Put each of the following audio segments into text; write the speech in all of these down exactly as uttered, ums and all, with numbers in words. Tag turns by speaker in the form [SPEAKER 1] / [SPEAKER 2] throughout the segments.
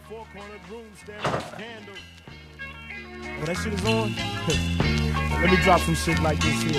[SPEAKER 1] Oh, that shit is on? Let me drop some shit like this here.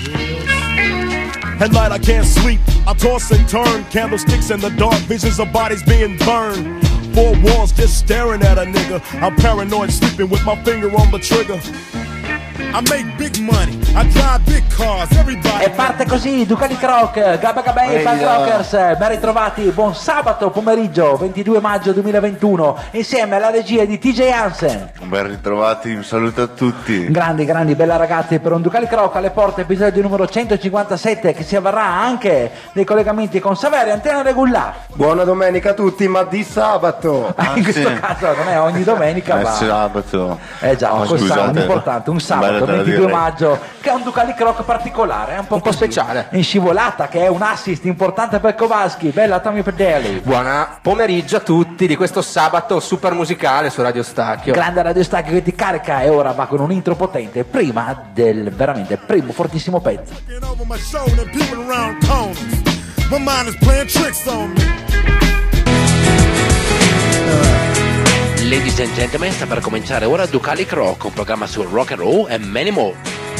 [SPEAKER 1] At night I can't sleep, I toss and turn. Candlesticks in the dark, visions of bodies being burned. Four walls just staring at a nigga. I'm paranoid, sleeping with my finger on the trigger. I make big money, I drive big cars, everybody.
[SPEAKER 2] E parte così Ducati Croc, Gabba Gabba e Punk Rockers. Ben ritrovati, buon sabato pomeriggio ventidue maggio duemilaventuno insieme alla regia di T J Hansen.
[SPEAKER 3] Ben ritrovati, un saluto a tutti.
[SPEAKER 2] Grandi, grandi, bella ragazzi, per un Ducati Croc alle porte, episodio numero centocinquantasette, che si avverrà anche nei collegamenti con Saverio Antena Regular.
[SPEAKER 4] Buona domenica a tutti, ma di sabato.
[SPEAKER 2] Ah, in questo sì. caso non è ogni domenica,
[SPEAKER 3] è
[SPEAKER 2] ma
[SPEAKER 3] sabato.
[SPEAKER 2] Eh già,
[SPEAKER 3] oh,
[SPEAKER 2] quest'anno è importante, un sabato ventidue maggio, che è un Ducati Croc particolare, è un po',
[SPEAKER 5] un po' speciale,
[SPEAKER 2] in scivolata, che è un assist importante per Kowalski. Bella Tommy Pedelli.
[SPEAKER 5] Buona pomeriggio a tutti di questo sabato super musicale su Radio Stacchio.
[SPEAKER 2] Grande Radio Stacchio che ti carica, e ora va con un intro potente prima del veramente primo fortissimo pezzo.
[SPEAKER 6] Ladies and gentlemen, sta per cominciare ora Ducati Croc, un programma sul rock and roll e many more.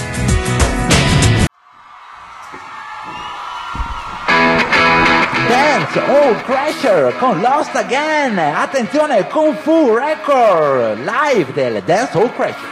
[SPEAKER 2] Dance All Crasher con Lost Again. Attenzione, Kung Fu Record live del Dance All Crasher.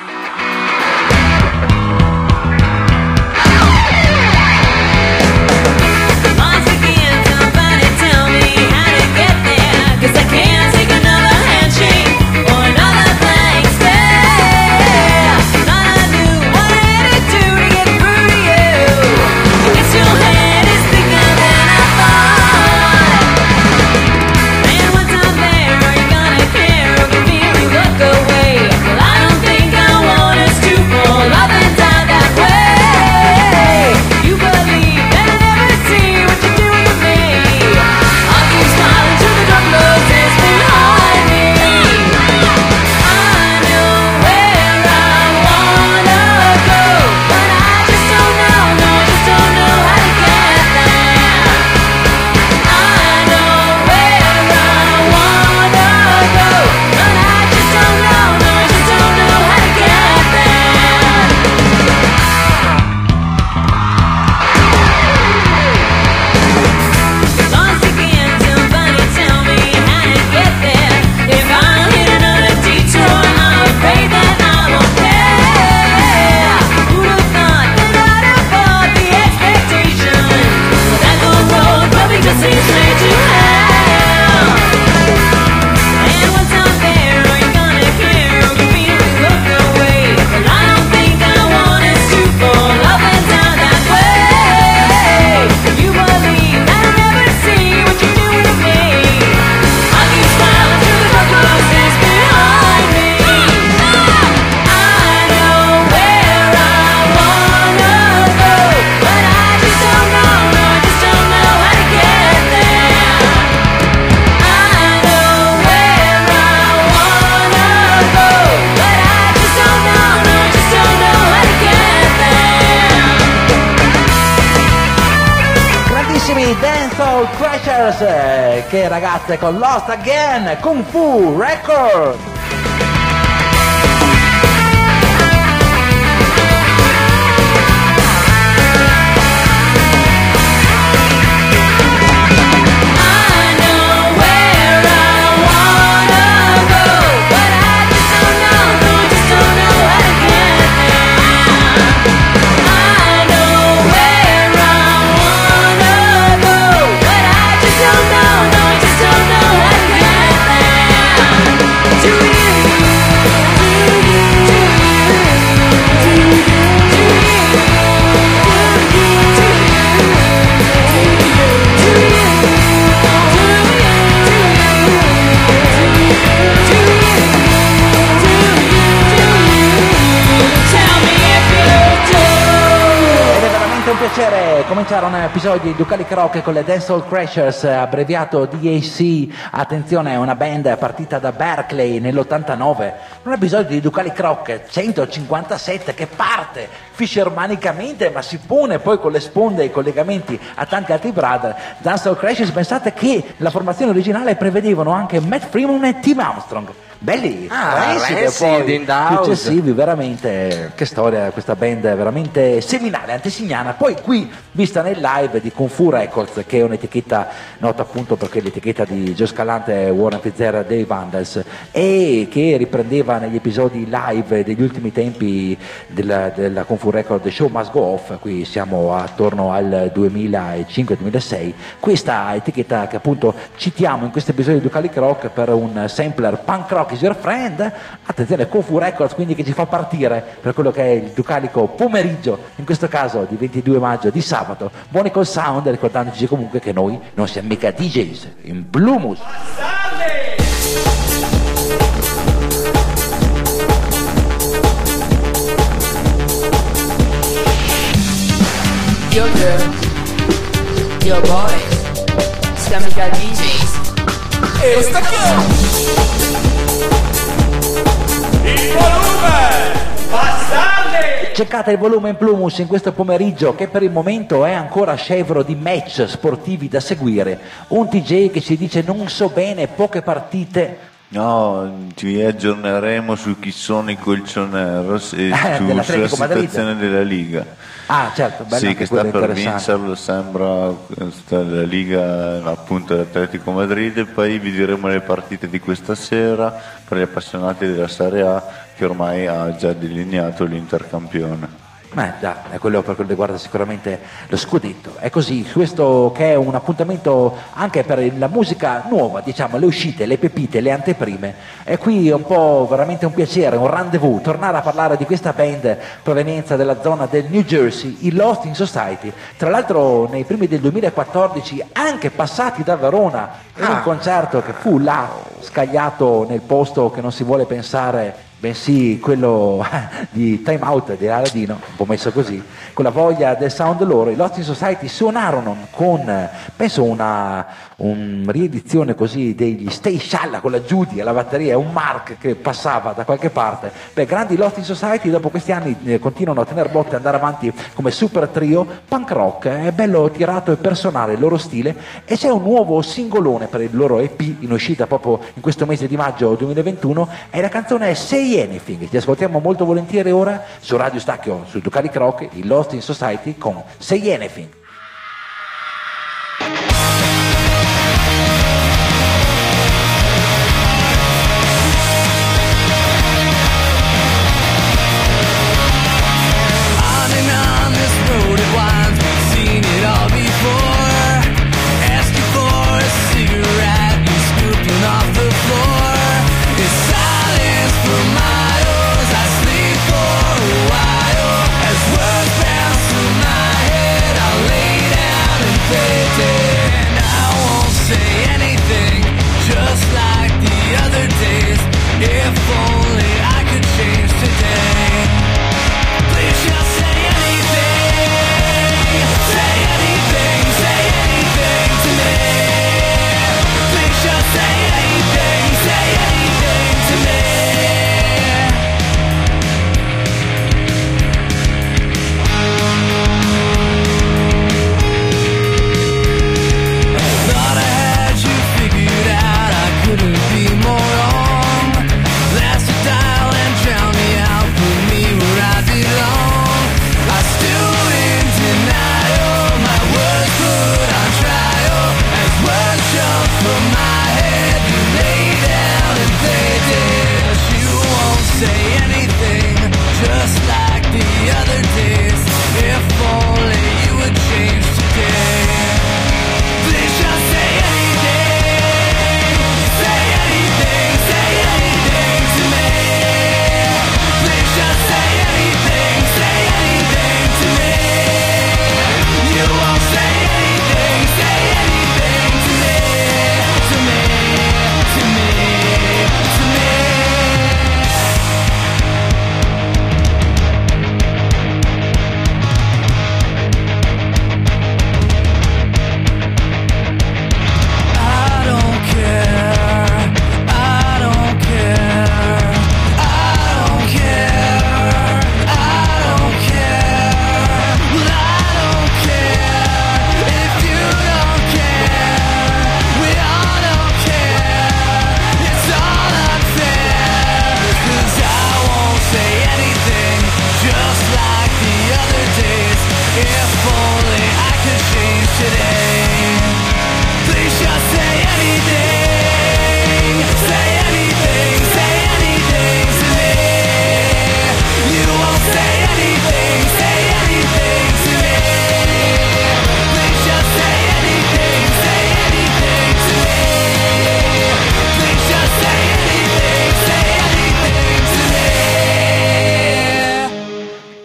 [SPEAKER 2] Che ragazze con Lost Again, Kung Fu Record.
[SPEAKER 7] Do
[SPEAKER 2] episodio di Ducalic Rock con le Dancehall Crashers, abbreviato D A C. Attenzione, è una band partita da Berkeley nell'ottantanove. Un episodio di Ducalic Rock centocinquantasette che parte fishermanicamente ma si pone poi con le sponde e i collegamenti a tanti altri brother. Dancehall Crashers, pensate che la formazione originale prevedevano anche Matt Freeman e Tim Armstrong. Belli,
[SPEAKER 5] Ah,
[SPEAKER 2] Rancid,
[SPEAKER 5] Rancid
[SPEAKER 2] poi
[SPEAKER 5] in the house.
[SPEAKER 2] successivi, veramente, che storia, questa band veramente seminale, antesignana. Poi qui vista nel live di Kung Fu Records, che è un'etichetta nota appunto perché l'etichetta di Joe Scalante, Warren Pizzer, Dave Vandals, e che riprendeva negli episodi live degli ultimi tempi della, della Kung Fu Records The Show Must Go Off. Qui siamo attorno al duemilacinque duemilasei. Questa etichetta che appunto citiamo in questo episodio di Ducalic Rock per un sampler Punk Rock is Your Friend. Attenzione, Kung Fu Records, quindi, che ci fa partire per quello che è il Ducalico pomeriggio, in questo caso di ventidue maggio, di sabato. Buoni col sound, ricordandoci comunque che noi non siamo mica D Js in Blumus.
[SPEAKER 7] Yo girls, yo boys, siamo mica D Js. E sta
[SPEAKER 2] Cercate il volume in Plumus in questo pomeriggio, che per il momento è ancora scevro di match sportivi da seguire. Un T J che ci dice non so bene, poche partite.
[SPEAKER 3] No, ci aggiorneremo su chi sono i Colchoneros e
[SPEAKER 2] Eh,
[SPEAKER 3] su,
[SPEAKER 2] dell'Atletico
[SPEAKER 3] sulla
[SPEAKER 2] Madrid.
[SPEAKER 3] situazione della Liga.
[SPEAKER 2] Ah, certo, bello,
[SPEAKER 3] Sì,
[SPEAKER 2] anche
[SPEAKER 3] che sta
[SPEAKER 2] quello
[SPEAKER 3] per
[SPEAKER 2] interessante.
[SPEAKER 3] vincerlo, sembra, sta la Liga appunto dell'Atletico Madrid, e poi vi diremo le partite di questa sera per gli appassionati della Serie A, che ormai ha già delineato l'Intercampione.
[SPEAKER 2] Ma già, è quello per quello che riguarda sicuramente lo scudetto. È così, questo che è un appuntamento anche per la musica nuova, diciamo, le uscite, le pepite, le anteprime. E qui è un po' veramente un piacere, un rendezvous, tornare a parlare di questa band provenienza della zona del New Jersey, i Lost in Society. Tra l'altro nei primi del duemilaquattordici anche passati da Verona in un concerto che fu là scagliato nel posto che non si vuole pensare, bensì quello di Time Out di Aladino, un po' messo così, con la voglia del sound loro. I Lost in Society suonarono con, penso, una un riedizione così degli Stay Shalla con la Judy alla batteria, un Mark che passava da qualche parte. Beh, grandi Lost in Society, dopo questi anni eh, continuano a tenere botte e andare avanti come super trio punk rock. È bello tirato e personale il loro stile, e c'è un nuovo singolone per il loro E P in uscita proprio in questo mese di maggio duemilaventuno, e la canzone è Say Anything. Ti ascoltiamo molto volentieri ora su Radio Stacchio, su Ducalic Rock, i Lost in Society con Say Anything.
[SPEAKER 8] As words bounce through my head, I lay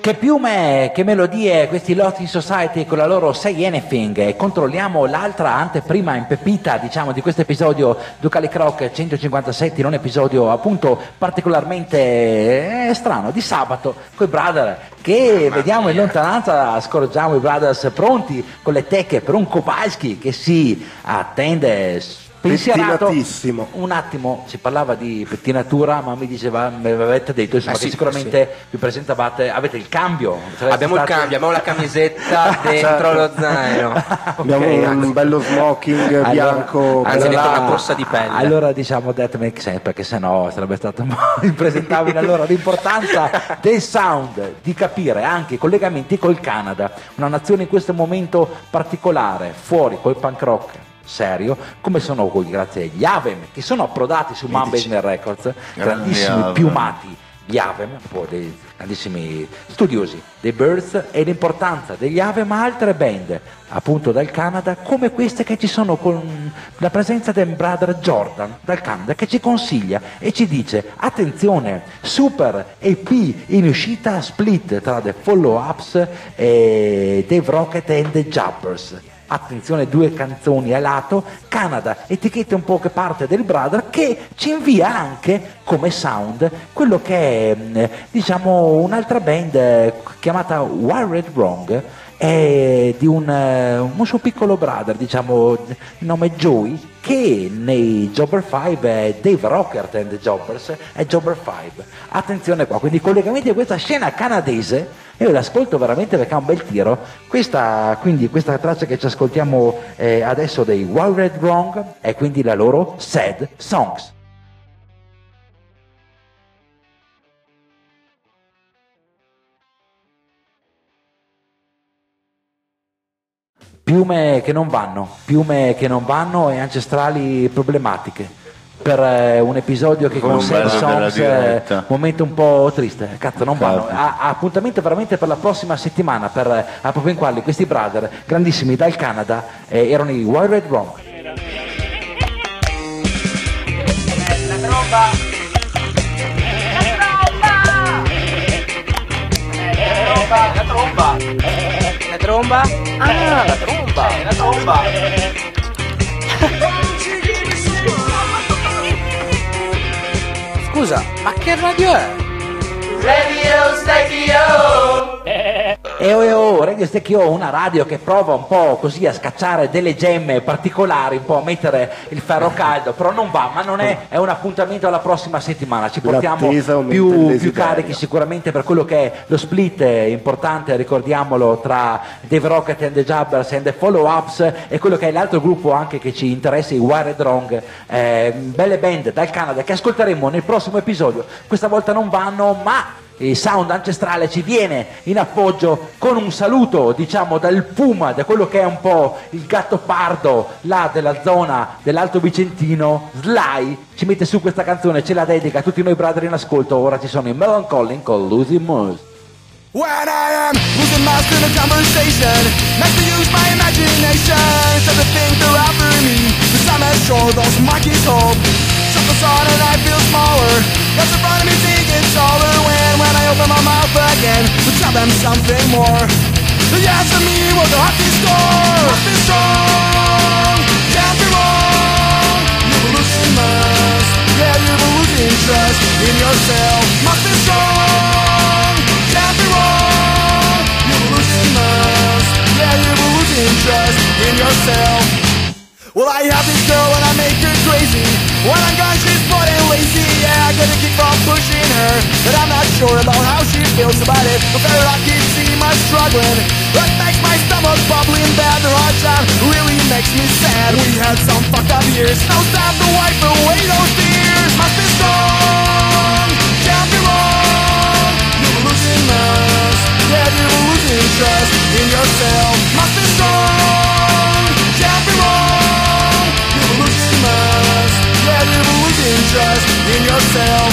[SPEAKER 2] Che piume, che melodie, questi Lost in Society con la loro Say Anything. E controlliamo l'altra anteprima impepita, diciamo, di questo episodio Ducali Croc centocinquantasette, in un episodio appunto particolarmente eh, strano, di sabato, coi brother che vediamo in lontananza, scorgiamo i brothers pronti con le tecche per un Kowalski che si attende pensierato. Un attimo, si parlava di pettinatura, ma mi diceva, mi avete detto insomma,
[SPEAKER 5] eh sì,
[SPEAKER 2] che sicuramente
[SPEAKER 5] eh sì.
[SPEAKER 2] vi presentavate, avete il cambio.
[SPEAKER 5] Abbiamo
[SPEAKER 2] stati...
[SPEAKER 5] il cambio, abbiamo la camisetta dentro lo zaino.
[SPEAKER 4] Abbiamo
[SPEAKER 2] Okay,
[SPEAKER 4] un
[SPEAKER 2] anzi.
[SPEAKER 4] bello smoking
[SPEAKER 2] Allora,
[SPEAKER 4] bianco.
[SPEAKER 5] anzi,
[SPEAKER 2] allora,
[SPEAKER 5] dentro una borsa di pelle.
[SPEAKER 2] Allora diciamo that makes sense, perché sennò sarebbe stato un po' impresentabile. Allora l'importanza del sound, di capire anche i collegamenti col Canada, una nazione in questo momento particolare, fuori col punk rock serio, come sono quelli, grazie agli Avem, che sono approdati su Mamba Business Records, grandissimi
[SPEAKER 3] Avem.
[SPEAKER 2] piumati, gli Avem, un po' dei grandissimi studiosi dei Birds, e l'importanza degli Avem a altre band, appunto dal Canada, come queste che ci sono, con la presenza del brother Jordan dal Canada, che ci consiglia e ci dice: attenzione, super E P in uscita, split tra The Follow-Ups e Dave Rocket and the Jumpers. Attenzione, due canzoni a lato, Canada, etichetta un po' che parte del brother, che ci invia anche come sound quello che è, diciamo, un'altra band chiamata Wired Wrong, è di un, un suo piccolo brother, diciamo, il nome Joey, che nei Jobber cinque è Dave Rockert and the Jobbers, è Jobber cinque. Attenzione qua, quindi i collegamenti di questa scena canadese. Io l'ascolto veramente perché ha un bel tiro. Questa, quindi, questa traccia che ci ascoltiamo eh, adesso dei Wired Wrong è quindi la loro Sad Songs. Piume che non vanno, piume che non vanno e ancestrali problematiche. Per eh, un episodio che
[SPEAKER 3] Come
[SPEAKER 2] con
[SPEAKER 3] un
[SPEAKER 2] Sad
[SPEAKER 3] bello della
[SPEAKER 2] Songs è
[SPEAKER 3] diretta.
[SPEAKER 2] un momento un po' triste, cazzo non vanno.
[SPEAKER 3] Capito.
[SPEAKER 2] Ha, ha appuntamento veramente per la prossima settimana, per eh, a proprio in quali questi brother grandissimi dal Canada eh, erano i Wired Wrong.
[SPEAKER 7] La tromba! La tromba! La tromba! La tromba? Ah, la tromba! La tromba! Scusa, ma che radio è? Radio Stecchio!
[SPEAKER 2] E oh, e oh, Radio Stecchio, una radio che prova un po' così a scacciare delle gemme particolari, un po' a mettere il ferro caldo, però non va, ma non è, è un appuntamento alla prossima settimana, ci portiamo
[SPEAKER 4] L'attesa aumenta il
[SPEAKER 2] più, più
[SPEAKER 4] desiderio.
[SPEAKER 2] carichi sicuramente per quello che è lo split importante, ricordiamolo, tra Dave Rocket and the Jubbers and the Follow-Ups e quello che è l'altro gruppo anche che ci interessa, i Wired Wrong, eh, belle band dal Canada che ascolteremo nel prossimo episodio. Questa volta non vanno, ma il sound ancestrale ci viene in appoggio con un saluto, diciamo, dal Puma, da quello che è un po' il gatto pardo là della zona dell'Alto Vicentino. Sly ci mette su questa canzone, ce la dedica a tutti noi brother in ascolto. Ora ci sono i Melancholy con Losing Moose.
[SPEAKER 8] When I am losing mask in a conversation, next to use my imagination, instead of think they're after me, cause I'm as sure those monkeys hope. Shut the sun and I feel smaller, what's in front of me taking taller, when, when I open my mouth again, to tell them something more. The yes of me was a hockey score, must be strong, can't be wrong, you will lose mask, yeah you will lose interest in yourself, must be strong, can't be wrong, you will lose mask, yeah you will lose interest in yourself. Well, I have this girl and I make her crazy. When I'm gone, she's bored and lazy. Yeah, I get a kick from pushing her, but I'm not sure about how she feels about it. But better I can see my struggling. That makes my stomach bubbling bad. The hard time really makes me sad. We had some fucked up years. Now it's time to wipe away those tears. Must be strong, can't be wrong. You will lose interest. Yeah, you will lose interest in yourself. Must be strong, can't be wrong. Yeah, you will lose interest in yourself.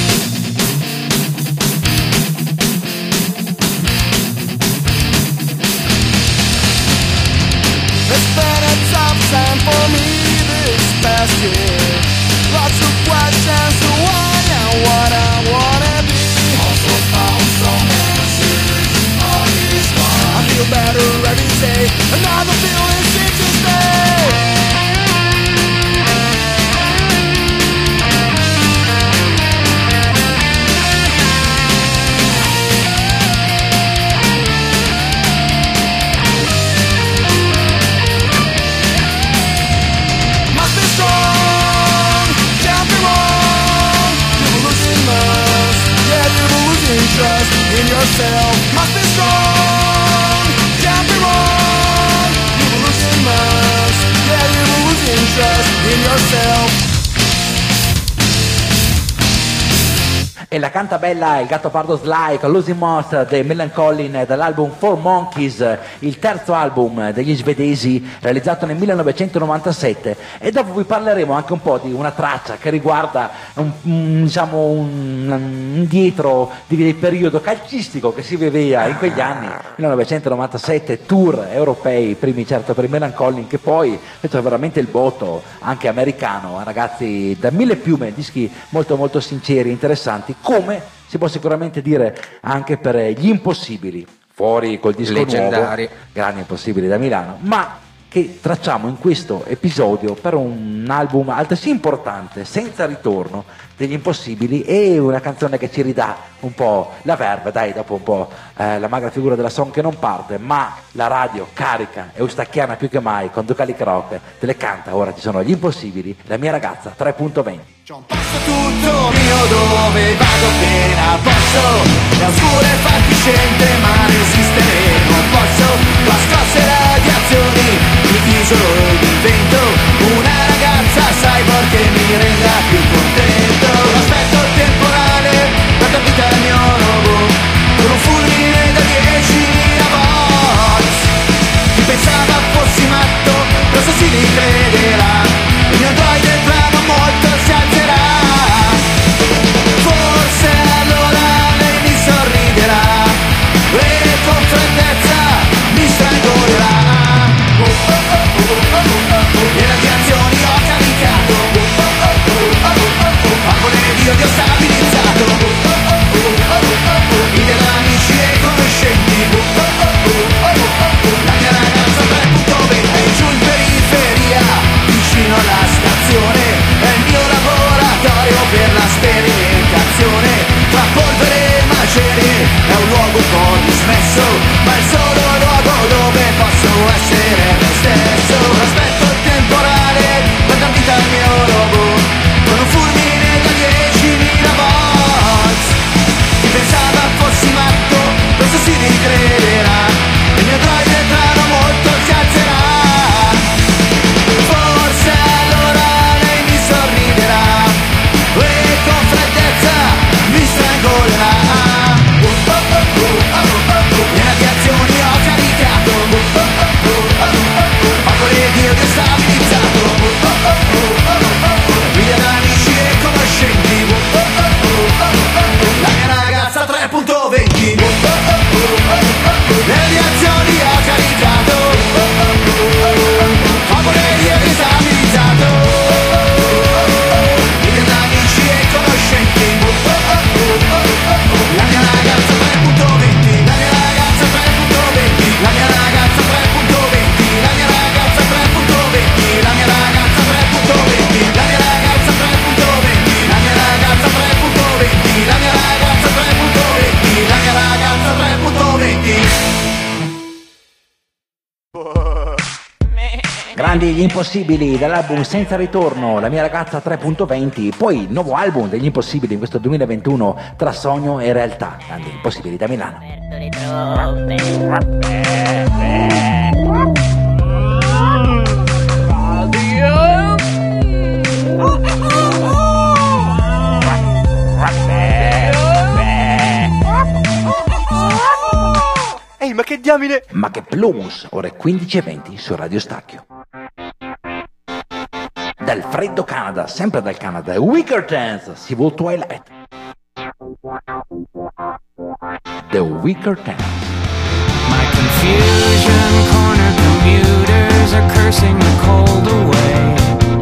[SPEAKER 8] It's been a tough time for me this past year. Lots of questions to why and what I wanna be. Also found some answers trust in yourself must be strong. Can't be wrong. You will lose your must. Yeah, you will lose your trust in yourself.
[SPEAKER 2] E la canta bella il gatto pardo Sly con Losing Most dei Millen Collin dall'album Four Monkeys, il terzo album degli svedesi realizzato nel millenovecentonovantasette. E dopo vi parleremo anche un po' di una traccia che riguarda un, un, diciamo un, un dietro di, del periodo calcistico che si viveva in quegli anni, millenovecentonovantasette, tour europei, primi certo per i Millen Collin, che poi fecero veramente il botto anche americano, ragazzi da mille piume, dischi molto molto sinceri, interessanti, come si può sicuramente dire anche per gli Impossibili, fuori col disco
[SPEAKER 5] leggendari,
[SPEAKER 2] nuovo, grandi Impossibili da Milano, ma che tracciamo in questo episodio per un album altresì importante, Senza ritorno, degli Impossibili, e una canzone che ci ridà un po' la verve, dai, dopo un po' eh, la magra figura della song che non parte, ma la radio carica e eustacchiana più che mai con Ducali Croc, te le canta. Ora ci sono gli Impossibili, La mia ragazza tre punto venti.
[SPEAKER 8] C'ho un posto tutto mio dove vado appena posso, è oscuro e fatiscente ma resistere non posso. Ho scosse radiazioni, il tisolo ed il vento, una ragazza cyborg che mi renda più contento. Aspetto il temporale, guarda vita il mio robot, con un fulmine da diecimila volts. Chi pensava fossi matto, questo si ricrederà, il mio droide tra non molto si alzerà. Forse allora lei mi sorriderà e con freddezza mi strangolerà. Oh, oh, oh, oh, oh, oh, oh. Le radiazioni ho caricato, oh, oh, oh, oh, oh, oh. Ambole di odio stabilizzato, oh, oh, oh, oh, oh, oh. Idee amici e conoscenti, oh, oh, oh, oh, oh, oh. La mia ragazza tre punto venti è giù in periferia, vicino alla stazione, è il mio laboratorio per la sperimentazione. Tra polvere e macerie è un luogo un po' dismesso, ma è il solo luogo dove posso essere me stesso. Aspetto il temporale, guarda vita il mio robot, con un fulmine da diecimila volts. Chi pensava fossi matto, questo si ricrederà, il mio droide tra non molto si alzerà. Forse allora lei mi sorriderà e con freddezza mi strangolerà. Oh, oh, oh, oh, oh, oh, oh. Le radiazioni ho caricato, oh, oh, oh, oh, oh, oh. Ambole di odio stabilizzato, oh, oh, oh, oh, oh, oh. Mille amici e conoscenti, oh, oh, oh, oh, oh. La mia ragazza tre punto venti, oh, oh, oh, oh, oh. Le radiazioni ho caricato, oh, oh, oh, oh. Ambole di odio stabilizzato, mille amici e conoscenti, oh, oh, oh, oh, oh. La mia ragazza tre punto venti, la mia ragazza tre punto venti, la mia ragazza tre punto venti, la mia ragazza tre punto venti, la mia ragazza tre punto venti, la mia ragazza tre punto venti, la mia ragazza tre punto venti, la mia ragazza tre punto venti, la mia ragazza tre punto venti.
[SPEAKER 2] Grandi gli Impossibili dall'album Senza ritorno, La mia ragazza tre punto venti, poi il nuovo album degli Impossibili in questo duemilaventuno, Tra sogno e realtà. Grandi Impossibili da Milano.
[SPEAKER 9] Ehi, ma che diamine!
[SPEAKER 2] Ma che blues, ore quindici e venti su Radio Stacchio. Dal freddo Canada, sempre dal Canada, Weaker Chance, Civil Twilight. The Weaker Chance.
[SPEAKER 10] My confusion corner commuters are cursing the cold away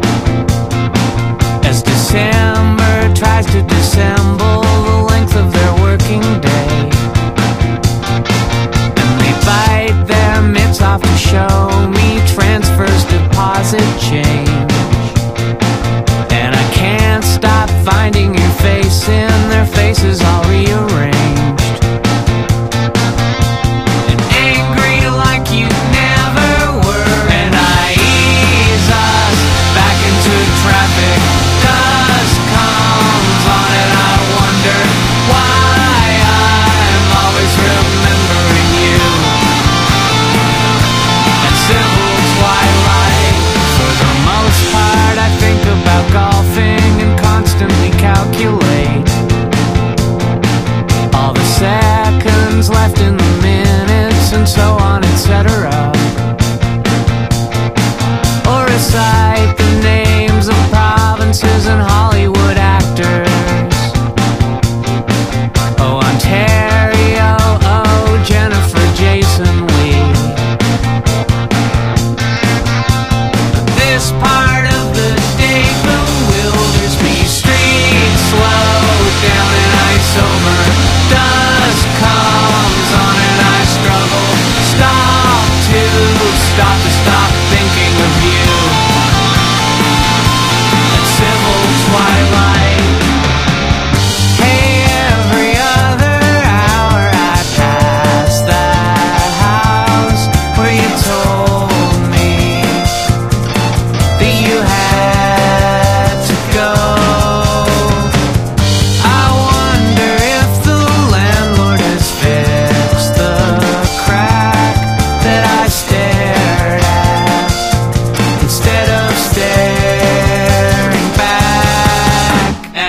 [SPEAKER 10] as December tries to dissemble the length of their working day, and they bite their mitts off to show me transfers, deposit change. And I can't stop finding your face in their faces all rearranged, and angry like you never were. And I ease us back into traffic. Dust comes on and I wonder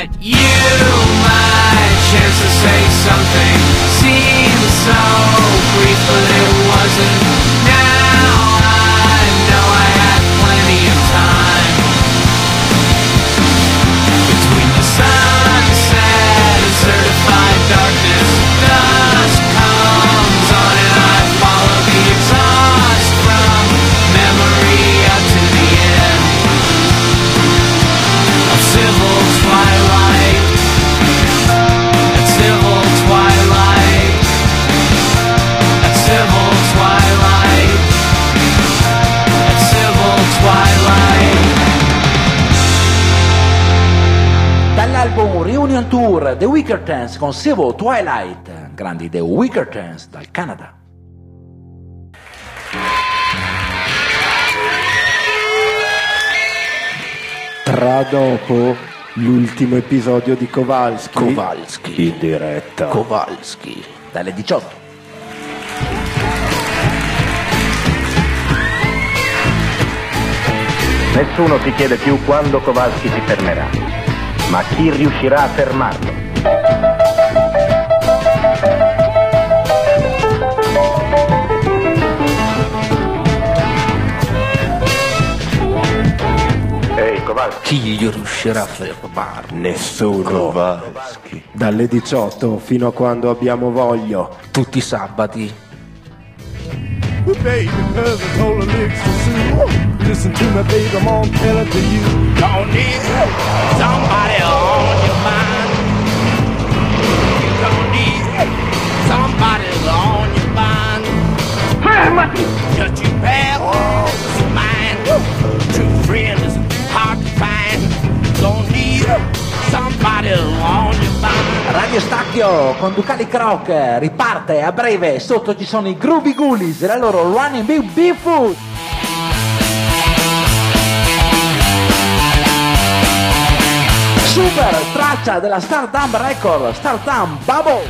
[SPEAKER 10] But you, my chance to say something, seemed so brief, but it wasn't. Now I know I had plenty of time. Between the sunset and certified darkness, dusk comes on and I follow the exhaust from memory up to the end of civil twilight, at civil twilight, at civil twilight, at civil twilight.
[SPEAKER 2] Dall'album Reunion Tour The Wickertons con Civil Twilight, grandi The Wickertons dal Canada.
[SPEAKER 4] Tra dopo l'ultimo episodio di Kowalski.
[SPEAKER 2] Kowalski
[SPEAKER 4] in diretta.
[SPEAKER 2] Kowalski dalle diciotto.
[SPEAKER 9] Nessuno si chiede più quando Kowalski si fermerà, ma chi riuscirà a fermarlo. Ehi, Kowalski.
[SPEAKER 2] Chi gli riuscirà a fermarlo?
[SPEAKER 4] Nessuno.
[SPEAKER 3] Kowalski.
[SPEAKER 4] Dalle diciotto fino a quando abbiamo voglia.
[SPEAKER 2] Tutti i sabati.
[SPEAKER 1] Baby, cause I told her licks to Sue. Listen to me, baby, I'm on tell it to you. Don't need somebody on your mind. Don't need somebody on your mind.
[SPEAKER 9] Fermati!
[SPEAKER 1] Just you pals of mine. True friend is hard to find. Don't need somebody on your mind.
[SPEAKER 2] Radio Stacchio con Ducali Croc riparte a breve. Sotto ci sono i Groovy Ghoulies e la loro Running Big Bigfoot. Super traccia della Stardom Record, Stardom Bubble.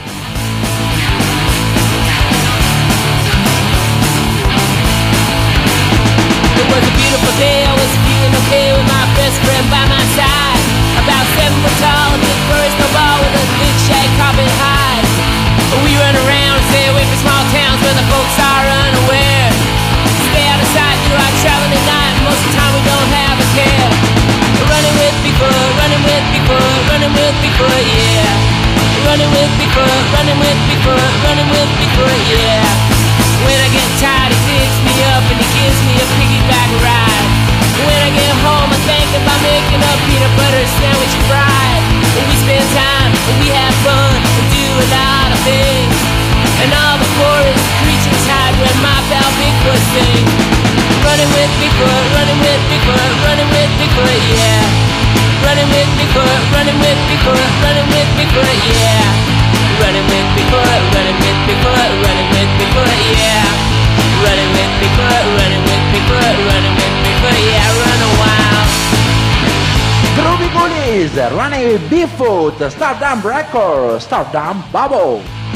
[SPEAKER 11] It was a beautiful day, I was feeling okay with my best friend by my side. About seven foot tall, big furry snowball with a big shag carpet hide. We run around and stay away from small towns where the folks are unaware. Stay out of sight, do our traveling at night, most of the time we don't have a care. Running with Bigfoot, running with Bigfoot, running with Bigfoot, yeah. Running with Bigfoot, running with Bigfoot, running with Bigfoot, yeah. When I get tired, he picks me up and he gives me a piggyback ride. When I get home, I think about making a peanut butter sandwich fried. And we spend time, and we have fun, and do a lot of things. And all the forest creatures hide when my pal Bigfoot sings. Running with Bigfoot, running with Bigfoot, running with Bigfoot, yeah. Running with Bigfoot, running with Bigfoot, running with Bigfoot, yeah. Running with Bigfoot, running with Bigfoot, running with Bigfoot, yeah. Running with Bigfoot, running with Bigfoot, running with Bigfoot, yeah. Run a while.
[SPEAKER 2] Groovy Ghoulies, Running with Bigfoot, Stardom Record, Stardom Bubble.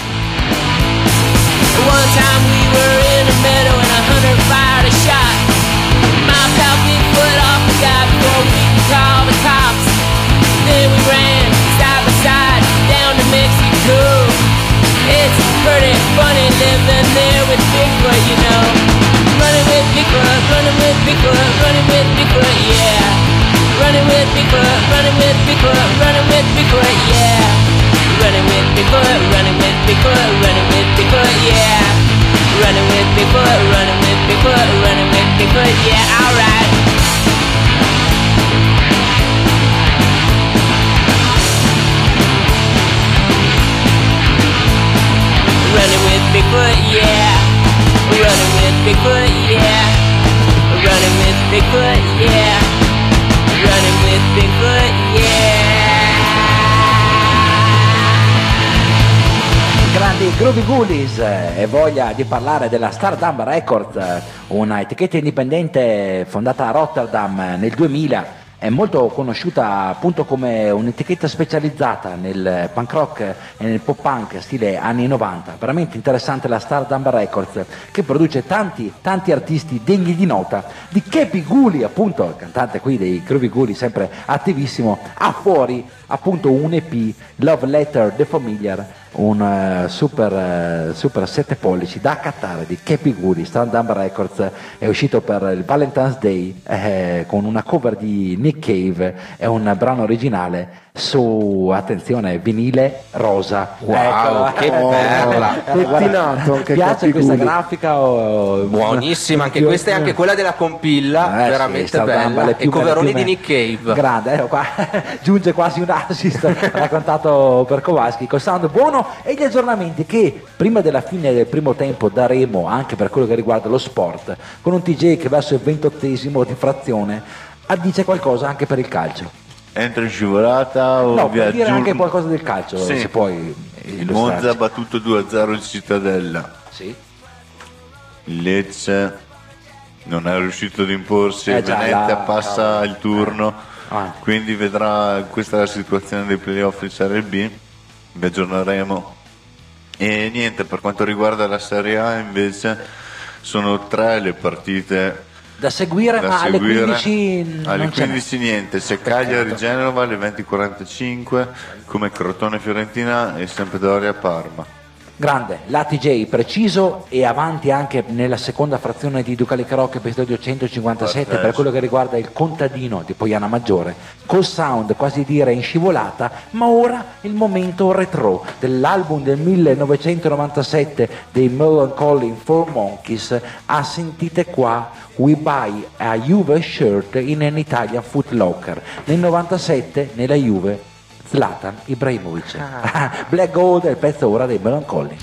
[SPEAKER 11] One time we were in a meadow and a hunter fired a shot. My pal Bigfoot off the guy before we could call the cops. Then we ran side by side down to Mexico. It's pretty funny living there with Bigfoot, you know. Running with Bigfoot, running with Bigfoot, running with Bigfoot, yeah. Running with Bigfoot, running with Bigfoot, running with Bigfoot, yeah. Running with Bigfoot, running with Bigfoot, running with Bigfoot, yeah. Running with Bigfoot, running with Bigfoot, running with Bigfoot, yeah, alright. Running with Bigfoot, yeah. Running with Bigfoot, yeah. Running with Bigfoot, yeah. Running with Bigfoot, yeah.
[SPEAKER 2] Grandi Groovy Ghoulies e voglia di parlare della Stardom Records, una etichetta indipendente fondata a Rotterdam nel duemila è molto conosciuta appunto come un'etichetta specializzata nel punk rock e nel pop punk stile anni novanta. Veramente interessante la Stardust Records, che produce tanti tanti artisti degni di nota. Di Kepi Guli, appunto il cantante qui dei Groovy Guli, sempre attivissimo, ha fuori appunto un E P, Love Letter The Familiar, un uh, super, uh, super sette pollici da accattare di Kepi Guli. Stardust Records, è uscito per il Valentine's Day eh, con una cover di Nick Cave e un brano originale su, attenzione, vinile rosa.
[SPEAKER 5] Wow, che perla!
[SPEAKER 4] Pettinato anche
[SPEAKER 2] Piace
[SPEAKER 4] Kepi
[SPEAKER 2] questa
[SPEAKER 4] Guli.
[SPEAKER 2] grafica? O...
[SPEAKER 5] Buonissima, anche questa è anche quella della compilla,
[SPEAKER 2] Eh,
[SPEAKER 5] veramente
[SPEAKER 2] sì,
[SPEAKER 5] bella.
[SPEAKER 2] le
[SPEAKER 5] E
[SPEAKER 2] più
[SPEAKER 5] coveroni
[SPEAKER 2] belle,
[SPEAKER 5] di
[SPEAKER 2] più me-
[SPEAKER 5] Nick Cave.
[SPEAKER 2] Grande, ecco qua, giunge quasi un assist raccontato per Kowalski col sound buono e gli aggiornamenti che prima della fine del primo tempo daremo anche per quello che riguarda lo sport, con un T J che verso il ventottesimo di frazione addice qualcosa anche per il calcio.
[SPEAKER 3] Entra in scivolata o
[SPEAKER 2] No,
[SPEAKER 3] via
[SPEAKER 2] per dire
[SPEAKER 3] giù?
[SPEAKER 2] anche qualcosa del calcio,
[SPEAKER 3] Sì.
[SPEAKER 2] se puoi
[SPEAKER 3] Il
[SPEAKER 2] illustrarci.
[SPEAKER 3] Monza ha battuto due a zero in Cittadella.
[SPEAKER 2] Sì.
[SPEAKER 3] Il Lecce non è riuscito ad imporsi
[SPEAKER 2] Eh
[SPEAKER 3] e
[SPEAKER 2] già,
[SPEAKER 3] Venezia
[SPEAKER 2] la-
[SPEAKER 3] passa il turno,
[SPEAKER 2] Ah.
[SPEAKER 3] quindi vedrà, questa è la situazione dei playoff in Serie B, vi aggiorneremo. E niente, per quanto riguarda la Serie A invece sono tre le partite
[SPEAKER 2] Da seguire,
[SPEAKER 3] da
[SPEAKER 2] ma alle
[SPEAKER 3] seguire.
[SPEAKER 2] quindici
[SPEAKER 3] alle
[SPEAKER 2] non c'è
[SPEAKER 3] quindici niente, c'è Cagliari Genova alle venti e quarantacinque, come Crotone Fiorentina e Sampdoria Parma.
[SPEAKER 2] Grande, l'A T J preciso e avanti anche nella seconda frazione di Ducali Crocche, episodio centocinquantasette,
[SPEAKER 3] Pazzesco.
[SPEAKER 2] per quello che riguarda il contadino di Poiana Maggiore, col sound quasi dire in scivolata, ma ora il momento retro dell'album del millenovecentonovantasette dei Melancholy Four Monkeys. Ah, sentite qua, We Buy a Juve Shirt in an Italian Foot Locker. Nel novantasette nella Juve Zlatan Ibrahimovic. Black Gold è il pezzo ora dei Melancholy.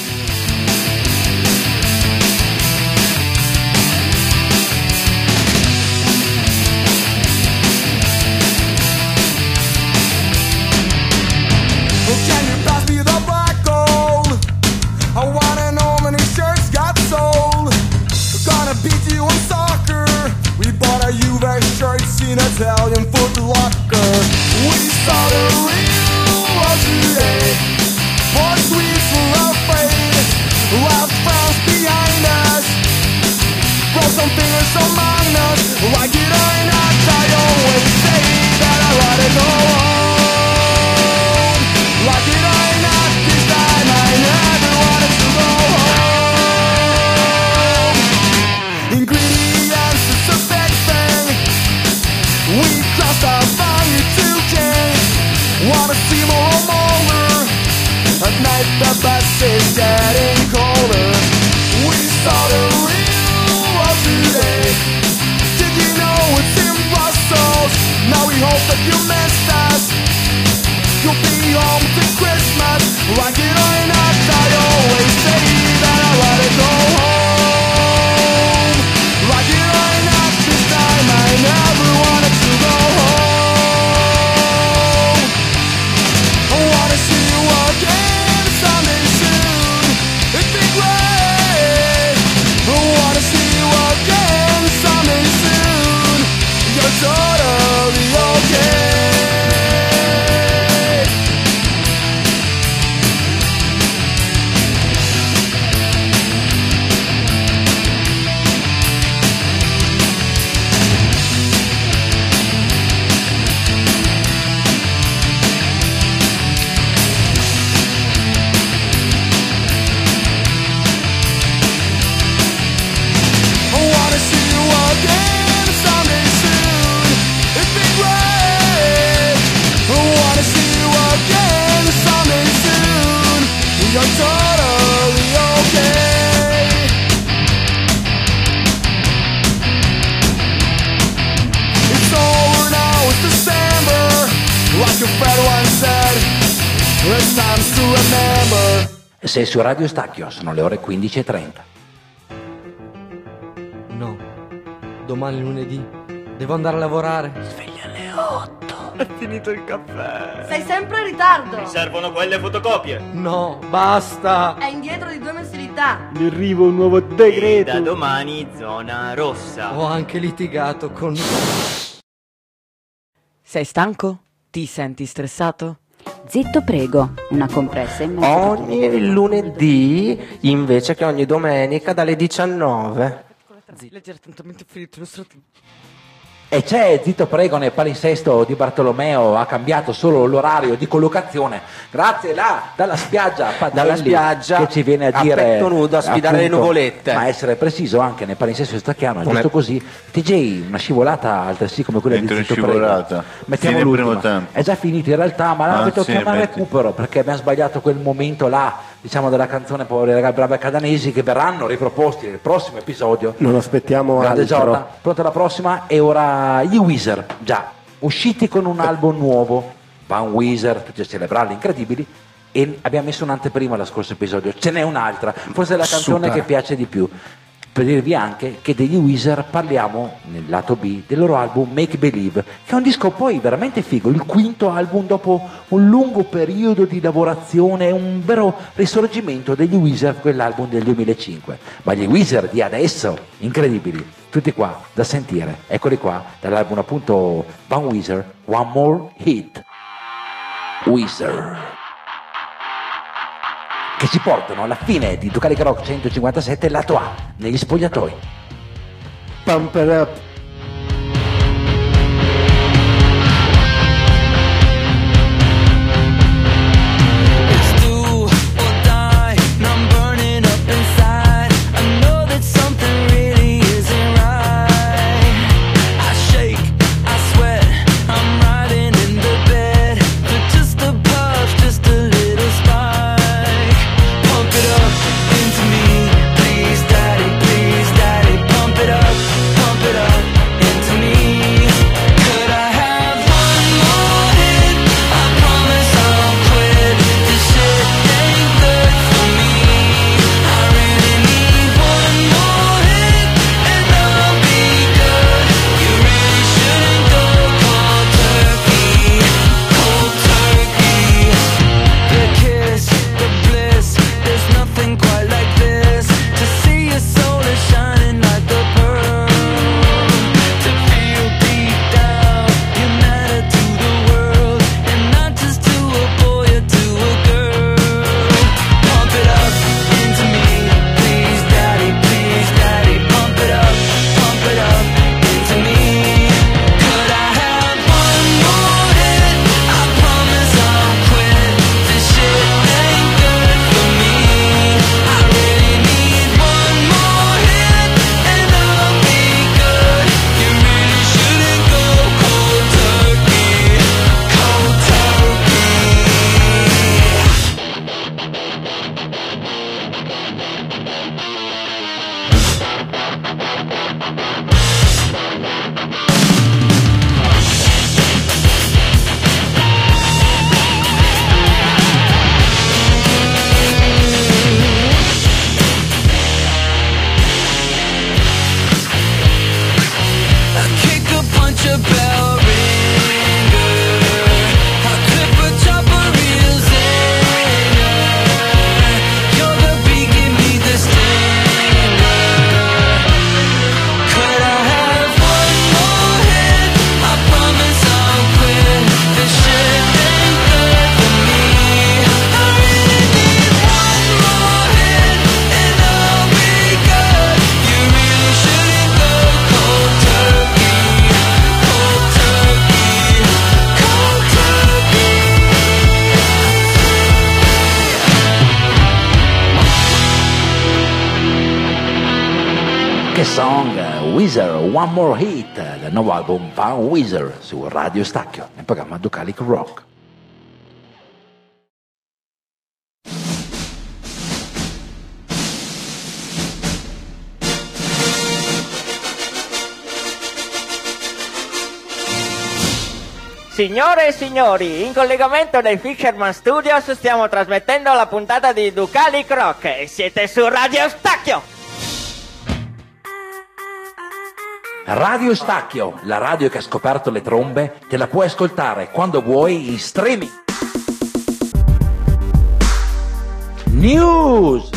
[SPEAKER 8] Can you pass me the black gold? I wanna know how many shirts got sold. Gonna beat you in soccer. We bought a Juve shirts in Italian Foot Locker. We saw the real world today. Boys we full of faith. Left friends behind us. Cross some fingers among us. Like it or not, I always say that I wanna go home. Like it or not, this time I never wanted to go home. Ingredients, it's a big thing. We crossed our boundary to change. Wanna see more and more. At night the bus is getting colder. We saw the real world today. Did you know it's in Brussels? Now we hope that you missed us. You'll be home to Christmas. Like it or not, I always say that I wanna go home. Like it or not, this time I never wanted to go home. I wanna see you again someday soon. It'd be great. I wanna see you again someday soon. You're totally okay. I wanna see you again someday soon. It'd be great. I wanna see you again someday soon. You're totally okay. It's over now, it's December. Like your friend once said, it's time to remember.
[SPEAKER 2] Se su Radio Stacchio sono le ore quindici e trenta.
[SPEAKER 12] No, domani lunedì devo andare a lavorare.
[SPEAKER 7] Sveglia alle otto.
[SPEAKER 12] È finito il caffè.
[SPEAKER 7] Sei sempre in ritardo.
[SPEAKER 12] Mi servono quelle fotocopie. No, basta.
[SPEAKER 7] È indietro di due mensilità.
[SPEAKER 12] Mi arriva un nuovo decreto.
[SPEAKER 13] Da domani zona rossa.
[SPEAKER 12] Ho anche litigato con
[SPEAKER 7] Sei stanco? Ti senti stressato?
[SPEAKER 13] Zitto prego, una compressa in mezzo.
[SPEAKER 5] Ogni lunedì invece che ogni domenica dalle diciannove.
[SPEAKER 7] Leggere attentamente finito il nostro tempo.
[SPEAKER 2] E c'è, zitto prego, nel palinsesto di Bartolomeo ha cambiato solo l'orario di collocazione, grazie là dalla spiaggia Padelli,
[SPEAKER 5] Dalla spiaggia
[SPEAKER 2] che ci viene a
[SPEAKER 5] a
[SPEAKER 2] dire
[SPEAKER 5] petto nudo a sfidare le nuvolette.
[SPEAKER 2] ma essere preciso anche nel palinsesto di Stacchiano, è
[SPEAKER 5] Come-
[SPEAKER 2] giusto così. T J, una scivolata altresì come quella
[SPEAKER 3] Mentre
[SPEAKER 2] di zitto
[SPEAKER 3] scivolata.
[SPEAKER 2] prego, mettiamo
[SPEAKER 3] Fine
[SPEAKER 2] l'ultima,
[SPEAKER 3] primo tempo.
[SPEAKER 2] è già finito in realtà, ma
[SPEAKER 3] Ah,
[SPEAKER 2] l'avete
[SPEAKER 3] sì,
[SPEAKER 2] chiamato
[SPEAKER 3] metti.
[SPEAKER 2] recupero perché abbiamo sbagliato quel momento là, diciamo, della canzone Poveri ragazzi bravi e cadanesi, che verranno riproposti nel prossimo episodio.
[SPEAKER 4] Non aspettiamo
[SPEAKER 2] Grande
[SPEAKER 4] altro.
[SPEAKER 2] Giorda, pronta la prossima? E ora gli Weezer, già, usciti con un album nuovo, Van Weezer, tutti a celebrarli incredibili, e abbiamo messo un'anteprima allo scorso episodio, ce n'è un'altra, forse è la canzone
[SPEAKER 4] Super.
[SPEAKER 2] che piace di più. Per dirvi anche che degli Weezer parliamo nel lato B del loro album Make Believe, che è un disco poi veramente figo, il quinto album dopo un lungo periodo di lavorazione, un vero risorgimento degli Weezer, quell'album del duemilacinque. Ma gli Weezer di adesso, incredibili, tutti qua da sentire, eccoli qua, dall'album appunto Van Weezer, One More Hit. Weezer. Che ci portano alla fine di Ducalic Rock centocinquantasette, lato A, negli spogliatoi.
[SPEAKER 4] Pump it up.
[SPEAKER 10] It's do or die, and I'm burning up inside. I know that something really isn't right. I shake, I sweat, I'm riding in the bed. But just a puff, just a little spike. Pump it up into me, please daddy, please daddy. Pump it up, pump it up into me. Could I have one more hit? I promise I'll quit. This shit ain't good for me. I really need one more hit and I'll be good. You really shouldn't go cold turkey, cold turkey. The kiss, the bliss, there's nothing quite like this. To see your soul is shining like the pearl. To feel deep down you matter to the world, and not just to a boy or to a girl. Pump it up into me, please daddy, please daddy. Pump it up, pump it up into me. Could I have one more hit? I promise I'll quit. This shit ain't good for me. I really need one more hit and I'll be good. You really shouldn't go cold turkey, cold turkey. I kick a punch a bell ringer. I clip a chopper real zinger. You're the beat, give me the stinger. Could I have one more hit? I promise I'll quit. This shit ain't good for me. I really need one more hit and I'll be good. You really shouldn't go cold turkey, cold turkey, cold turkey.
[SPEAKER 2] Che song, Weezer, One More Hit, del nuovo album Van Weezer su Radio Stacchio, nel programma Ducalic Rock.
[SPEAKER 14] Signore e signori, in collegamento dai Fisherman Studios stiamo trasmettendo la puntata di Ducalic Rock e siete su Radio Stacchio!
[SPEAKER 2] Radio Stacchio, la radio che ha scoperto le trombe, te la puoi ascoltare quando vuoi in streaming. News,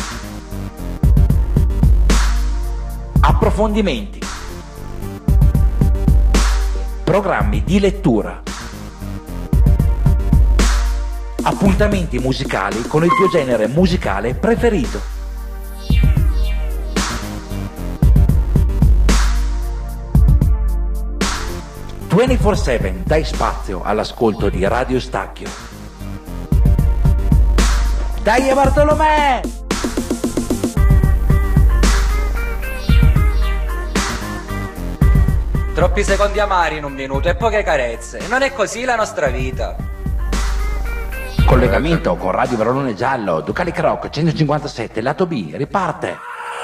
[SPEAKER 2] approfondimenti, programmi di lettura, Appuntamenti musicali con il tuo genere musicale preferito. ventiquattro sette dai spazio all'ascolto di Radio Stacchio. Dai Bartolomè!
[SPEAKER 15] Troppi secondi amari in un minuto e poche carezze. Non è così la nostra vita.
[SPEAKER 2] Collegamento con Radio Ombrellone Giallo, Ducali Croc centocinquantasette, lato B, riparte.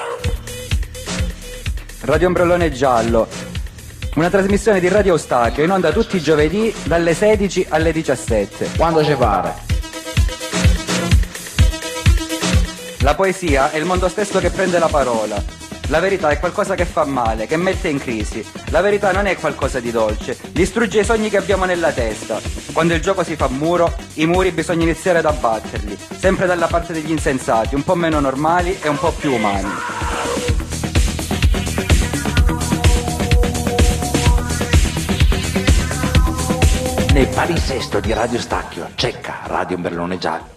[SPEAKER 15] Radio Ombrellone Giallo, una trasmissione di Radio Stacchio in onda tutti i giovedì dalle sedici alle diciassette.
[SPEAKER 2] Quando ci pare.
[SPEAKER 15] La poesia è il mondo stesso che prende la parola. La verità è qualcosa che fa male, che mette in crisi. La verità non è qualcosa di dolce, distrugge i sogni che abbiamo nella testa. Quando il gioco si fa muro, i muri bisogna iniziare ad abbatterli, sempre dalla parte degli insensati, un po' meno normali e un po' più umani.
[SPEAKER 2] Nel palinsesto di Radio Stacchio, cecca Radio Ombrellone Giallo.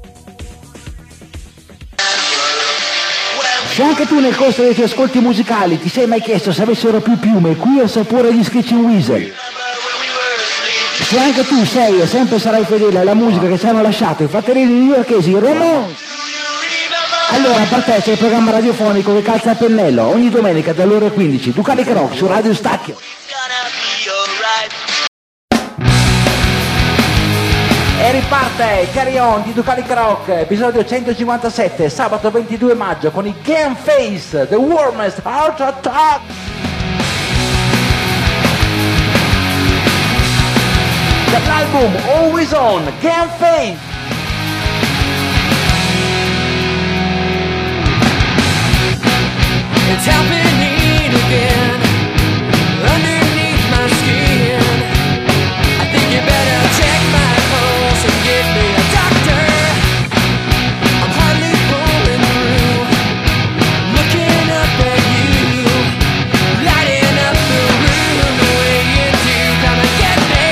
[SPEAKER 16] Se anche tu nel corso dei tuoi ascolti musicali ti sei mai chiesto se avessero più piume, qui al sapore di Screeching Weasel. Se anche tu sei e sempre sarai fedele alla musica che ci hanno lasciato i fratelli newyorkesi Ramones, allora per te c'è il programma radiofonico che calza a pennello ogni domenica dalle ore quindici, Ducali Croc su Radio Stacchio.
[SPEAKER 2] E riparte Carry On di Ducali Croc, episodio centocinquantasette, sabato ventidue maggio con i Game Face, The Warmest Heart Attack. Dall'album Always On, Game Face.
[SPEAKER 10] It's happening again, underneath my skin. I think you better check my pulse and give me a doctor. I'm hardly pulling through, looking up at you, lighting up the room the way you do. Come and get me.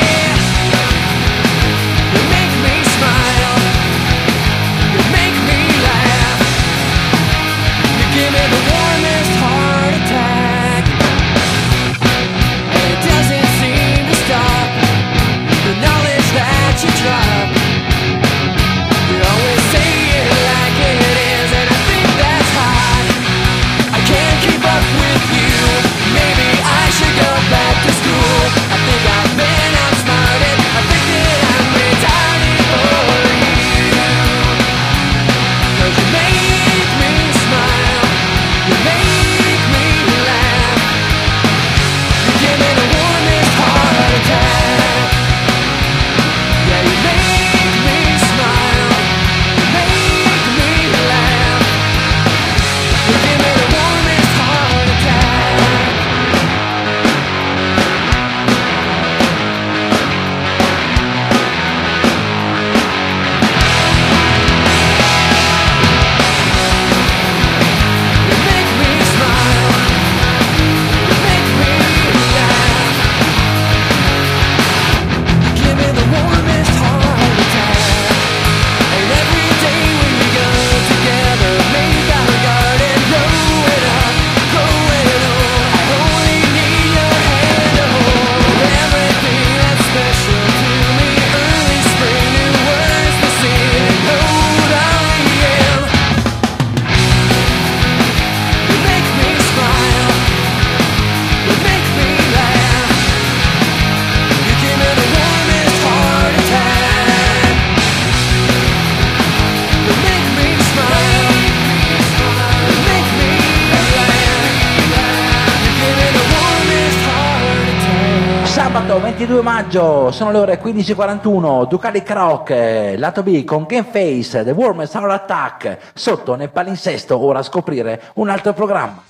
[SPEAKER 10] You make me smile, you make me laugh, you give me the warmest heart attack, and it doesn't seem to stop. The knowledge that you drop, you always say it like it is, and I think that's hot. I can't keep up with you, maybe I should go back to school. I think I've been outsmarted, I think that I'm retarded for you. Cause you make me smile, you make me laugh, you give me the warmest heart attack. Yeah, you make me smile, you make me laugh, you give me the warmest heart attack. You make me smile, you make me laugh, you give me the warmest heart attack. And every day we go together, make our garden grow it up, grow it on. I only need your hand to hold everything that's special to me. Early spring, new words to sing, and hold I am. You make me smile, you make me laugh, you give me the warmest heart attack. You make me smile, you make me laugh, you give me the warmest heart attack.
[SPEAKER 2] Sabato ventidue maggio, sono le ore quindici e quarantuno, Ducali Croc, lato B con Game Face, The Warmest Heart Attack, sotto nel palinsesto, ora a scoprire un altro programma.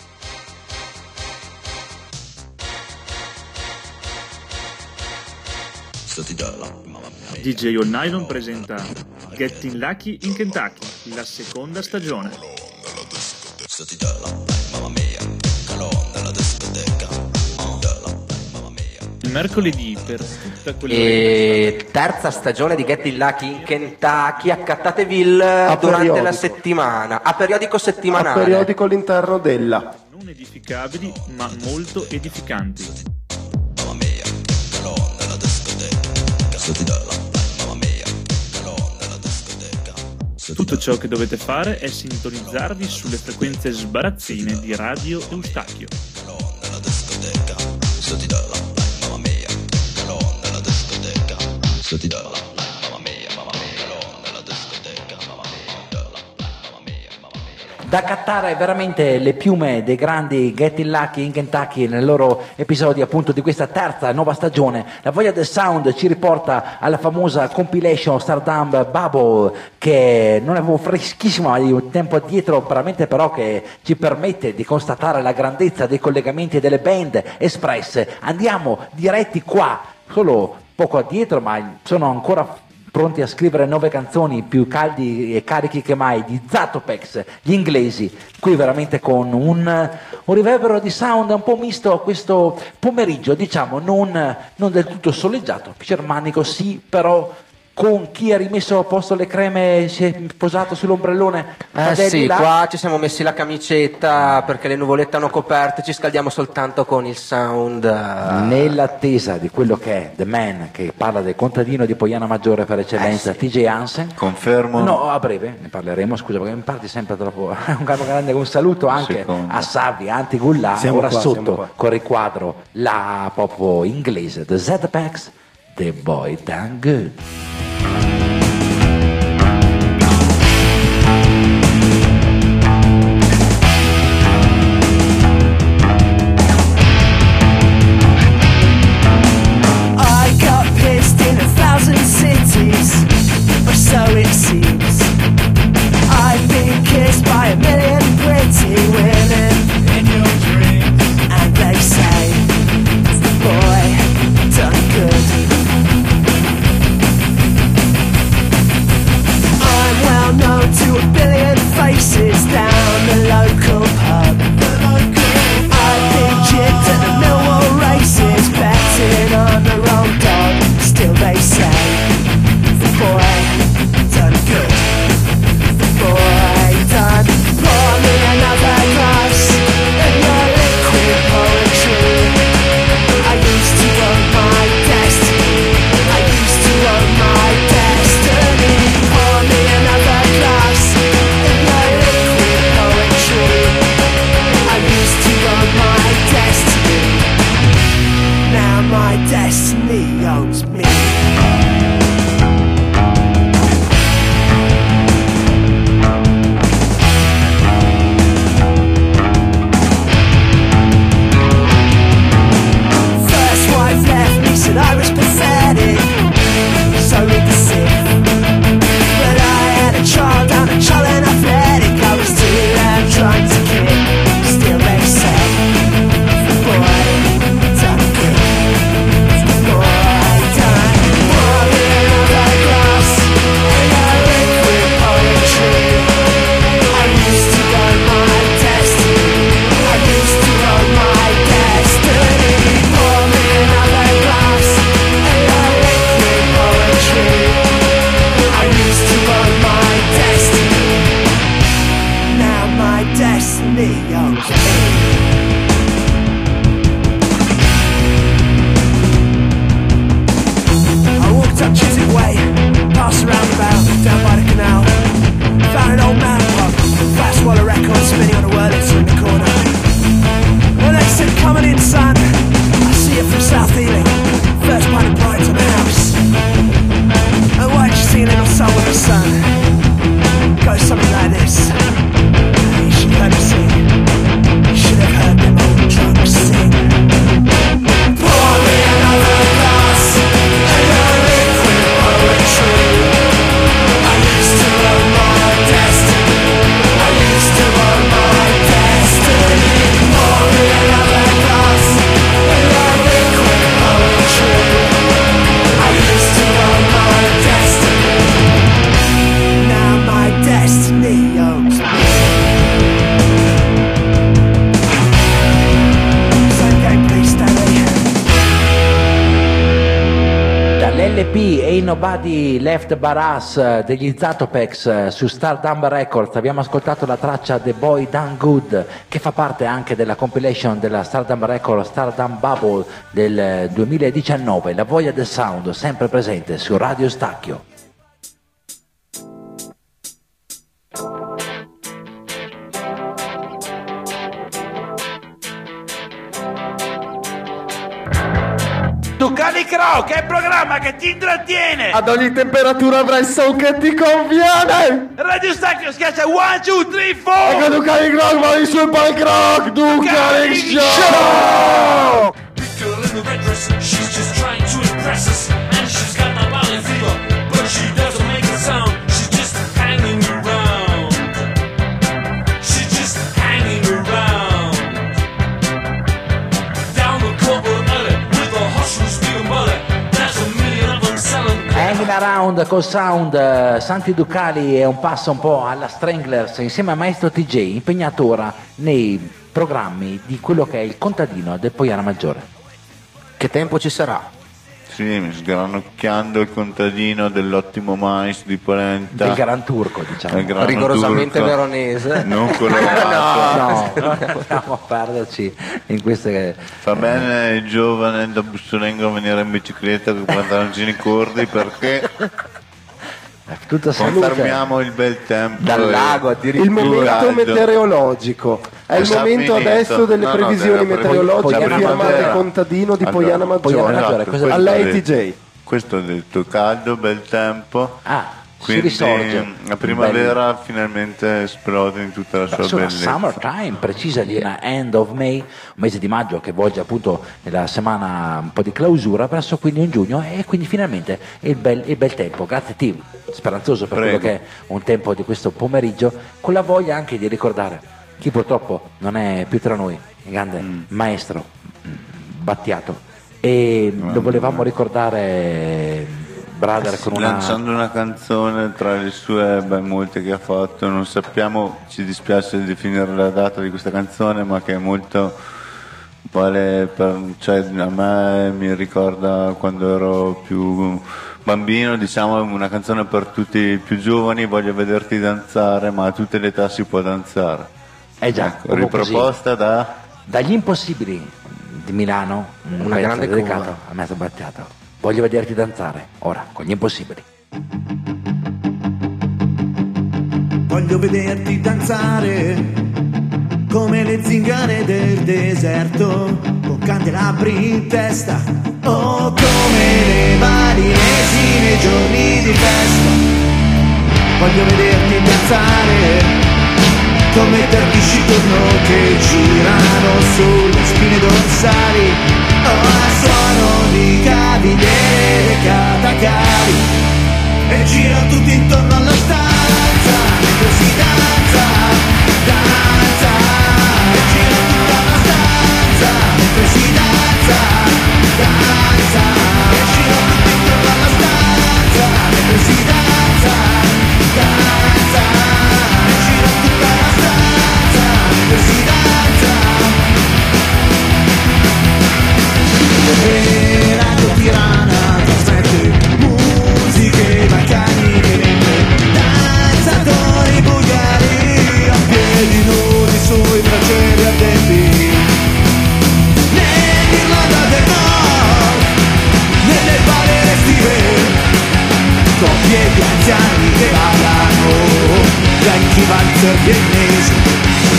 [SPEAKER 17] D J All Nylon presenta Getting Lucky in Kentucky, la seconda stagione. mercoledì per tutta quella
[SPEAKER 5] E terza stagione di Getting Lucky in Kentucky a Catateville
[SPEAKER 4] A
[SPEAKER 5] durante
[SPEAKER 4] periodico.
[SPEAKER 5] la settimana, a periodico settimanale.
[SPEAKER 4] A periodico all'interno della.
[SPEAKER 17] non edificabili ma molto edificanti. Tutto ciò che dovete fare è sintonizzarvi sulle frequenze sbarazzine di Radio Eustachio.
[SPEAKER 2] Da cattare veramente le piume dei grandi Getting Lucky in Kentucky nel loro episodio appunto di questa terza nuova stagione. La voglia del sound ci riporta alla famosa compilation Stardom Bubble, che non avevo freschissima di un tempo addietro, veramente però che ci permette di constatare la grandezza dei collegamenti delle band espresse. Andiamo diretti qua, solo poco addietro, ma sono ancora pronti a scrivere nuove canzoni più caldi e carichi che mai, di Zatopex, gli inglesi, qui veramente con un, un riverbero di sound un po' misto a questo pomeriggio, diciamo non, non del tutto soleggiato, germanico sì, però con chi ha rimesso a posto le creme, si è posato sull'ombrellone.
[SPEAKER 5] Eh
[SPEAKER 2] Fratelli
[SPEAKER 5] sì,
[SPEAKER 2] là.
[SPEAKER 5] qua ci siamo messi la camicetta perché le nuvolette hanno coperto, ci scaldiamo soltanto con il sound.
[SPEAKER 2] Nell'attesa di quello che è The Man, che parla del contadino di Poiana Maggiore per eccellenza,
[SPEAKER 5] Eh sì.
[SPEAKER 2] T J Hansen.
[SPEAKER 3] Confermo.
[SPEAKER 2] No, a breve ne parleremo, scusa perché mi parti sempre troppo. Un grande, grande un saluto anche
[SPEAKER 3] Secondo.
[SPEAKER 2] a Savi, Anti Gulla,
[SPEAKER 4] Siamo
[SPEAKER 2] ora
[SPEAKER 4] qua, siamo
[SPEAKER 2] sotto
[SPEAKER 4] qua.
[SPEAKER 2] con riquadro la proprio inglese, The Z-Pax, The Boy Done Good.
[SPEAKER 8] I got pissed in a thousand cities, or so it seems. I've been kissed by a million pretty women in your dreams, and they say it's the boy done good. I'm well known to a billion faces down the local pub. I've been jipped at the Millwall races, betting on the wrong dog. Still they say the boy done good. The boy done. Pour me another glass of your liquid poetry. I used to own my destiny. I used to own my destiny. Pour me another glass of your liquid poetry. I used to own my destiny. Now my destiny owns me. First wife left me, said I was pathetic. So did the sixth. But I had a child and a child and athletic. I was too loud trying to kick. Still they say the boy done good. The boy done. Pour me another glass of your liquid poetry. I used to own my destiny. I used to own my destiny. Pour me another glass of your liquid poetry. I used to own my destiny. Now my destiny owns me. I walked up Chiswick Way, past the roundabout, down by the canal. Found an old man pub, fat swallow record spinning on a Wurlitzer in the corner. And they said, coming in son, I see you from South Ealing. First pint of Brighton House. And why don't you sing a little song with the sun? Goes something like this. You should have heard me sing. You should have heard them old drunks sing. Pour me another glass of your liquid poetry. I used to own my destiny. I used to own my destiny. Pour me another glass of your liquid poetry. I used to own my destiny. Now
[SPEAKER 2] Ain't Nobody Left But Us degli Zatopex su Stardust Records. Abbiamo ascoltato la traccia The Boy Done Good, che fa parte anche della compilation della Stardust Records Stardust Bubble del duemiladiciannove. La voglia del sound sempre presente su Radio Stacchio.
[SPEAKER 18] Ducalic Rock è il programma che ti intrattiene.
[SPEAKER 4] Ad ogni temperatura avrai il son che ti conviene.
[SPEAKER 18] Radio Stacchio schiaccia one, two, three, four.
[SPEAKER 4] E con Ducalic Rock vai sul punk rock. Ducalic Show.
[SPEAKER 10] Big girl in the red dress, she's just trying to impress us. And she's got my body fever, but she doesn't make a sound. She's just hanging around. She's just hanging around. Down the corporate alley with a hush who's speaking bullet. There's a million of them selling.
[SPEAKER 2] Hanging Around col sound, eh, Santi Ducali è un passo un po' alla Stranglers insieme a Maestro T J, impegnato ora nei programmi di quello che è il contadino del Poiana Maggiore.
[SPEAKER 5] Che tempo ci sarà?
[SPEAKER 3] Sì, sgranocchiando il contadino dell'ottimo mais di Polenta.
[SPEAKER 2] Del Gran Turco, diciamo.
[SPEAKER 3] Del Gran
[SPEAKER 5] Rigorosamente
[SPEAKER 3] Turco.
[SPEAKER 5] veronese.
[SPEAKER 3] Non colorato.
[SPEAKER 2] No, non possiamo perderci in queste.
[SPEAKER 3] Fa bene il giovane da Bussolengo a venire in bicicletta con i pantaloncini corti perché
[SPEAKER 2] tutta salute.
[SPEAKER 3] confermiamo il bel tempo.
[SPEAKER 2] Dal lago addirittura.
[SPEAKER 4] Il momento meteorologico. È il
[SPEAKER 3] Sta
[SPEAKER 4] momento
[SPEAKER 3] finito.
[SPEAKER 4] adesso delle
[SPEAKER 3] No, no,
[SPEAKER 4] previsioni
[SPEAKER 3] della pre-
[SPEAKER 4] meteorologiche
[SPEAKER 3] Poiana
[SPEAKER 4] firmate
[SPEAKER 3] Maggiore.
[SPEAKER 4] contadino di
[SPEAKER 3] Allora,
[SPEAKER 4] Poiana Maggiore.
[SPEAKER 2] Poiana Maggiore,
[SPEAKER 3] Esatto,
[SPEAKER 2] cosa-
[SPEAKER 3] questo
[SPEAKER 4] A lei
[SPEAKER 3] ho
[SPEAKER 4] T J.
[SPEAKER 3] detto. Questo ho detto, caldo, bel tempo.
[SPEAKER 2] Ah,
[SPEAKER 3] Quindi
[SPEAKER 2] si risorge.
[SPEAKER 3] la primavera finalmente esplode in tutta la sua
[SPEAKER 2] Sono
[SPEAKER 3] bellezza.
[SPEAKER 2] summertime, precisa di una end of May, un mese di maggio che volge appunto nella settimana un po' di clausura verso quindi un giugno, e quindi finalmente il bel, il bel tempo. Grazie team, speranzoso per
[SPEAKER 3] Prego.
[SPEAKER 2] quello che è un tempo di questo pomeriggio, con la voglia anche di ricordare chi purtroppo non è più tra noi, il grande
[SPEAKER 3] Mm.
[SPEAKER 2] maestro mm, Battiato, e lo volevamo ricordare, brother, con una...
[SPEAKER 3] Lanciando una canzone tra le sue, beh, molte che ha fatto, non sappiamo, ci dispiace definire la data di questa canzone, ma che è molto vale per, cioè a me mi ricorda quando ero più bambino, diciamo, una canzone per tutti i più giovani, voglio vederti danzare, ma a tutte le età si può danzare.
[SPEAKER 2] Eh già,
[SPEAKER 3] Ecco,
[SPEAKER 2] proprio
[SPEAKER 3] riproposta da
[SPEAKER 2] Dagli Impossibili di Milano, un
[SPEAKER 5] Una
[SPEAKER 2] pezzo
[SPEAKER 5] grande
[SPEAKER 2] dedicato
[SPEAKER 5] curva.
[SPEAKER 2] a Maestro Battiato. Voglio vederti danzare, ora, con gli Impossibili.
[SPEAKER 19] Voglio vederti danzare come le zingare del deserto, con candelabri in testa, o come le balinesi nei giorni di festa. Voglio vederti danzare come i dervisci torno che girano sulle spine dorsali, o al suono di cavigliere e catacali, e girano tutti intorno alla stanza mentre si danza, danza, e girano tutta la stanza mentre si danza, danza, e girano tutti intorno alla stanza mentre si danza, danza, e girano tutta la stanza mentre si danza. E Radio Tirana trasmette musiche balcani, danzatori bulgari a piedi nudi sui bracieri ardenti, nell'Irlanda del Nord, nelle balere estive, coppie di anziani che ballano vecchi valzer viennesi.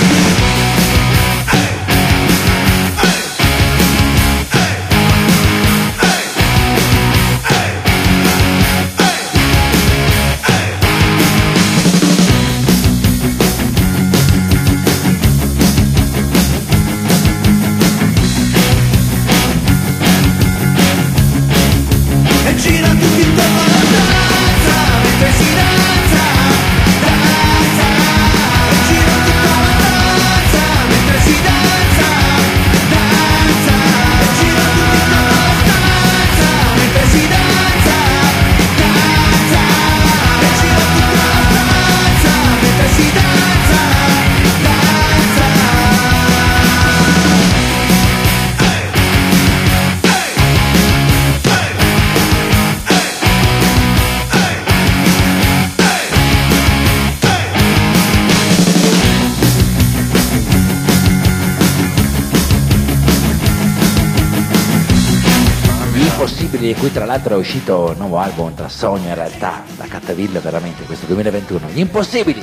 [SPEAKER 19] E gira tutti intorno alla danza mentre si danza, danza, e gira tutta la danza
[SPEAKER 2] Impossibili, qui tra l'altro è uscito il nuovo album tra sogno e realtà, da Cattaville veramente questo duemilaventuno, Gli Impossibili.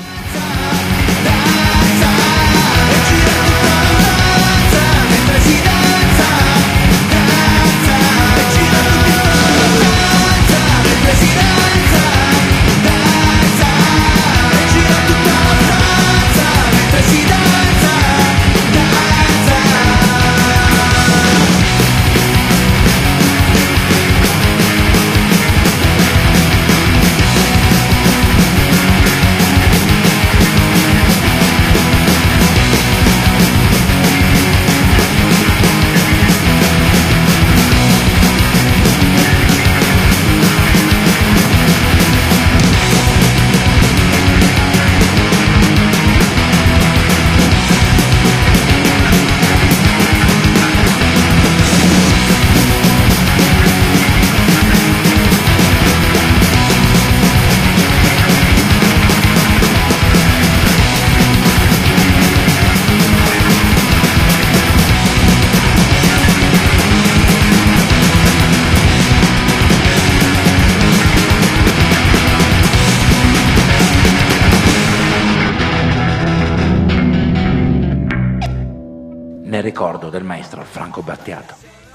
[SPEAKER 2] Nel ricordo del maestro Franco Battiato.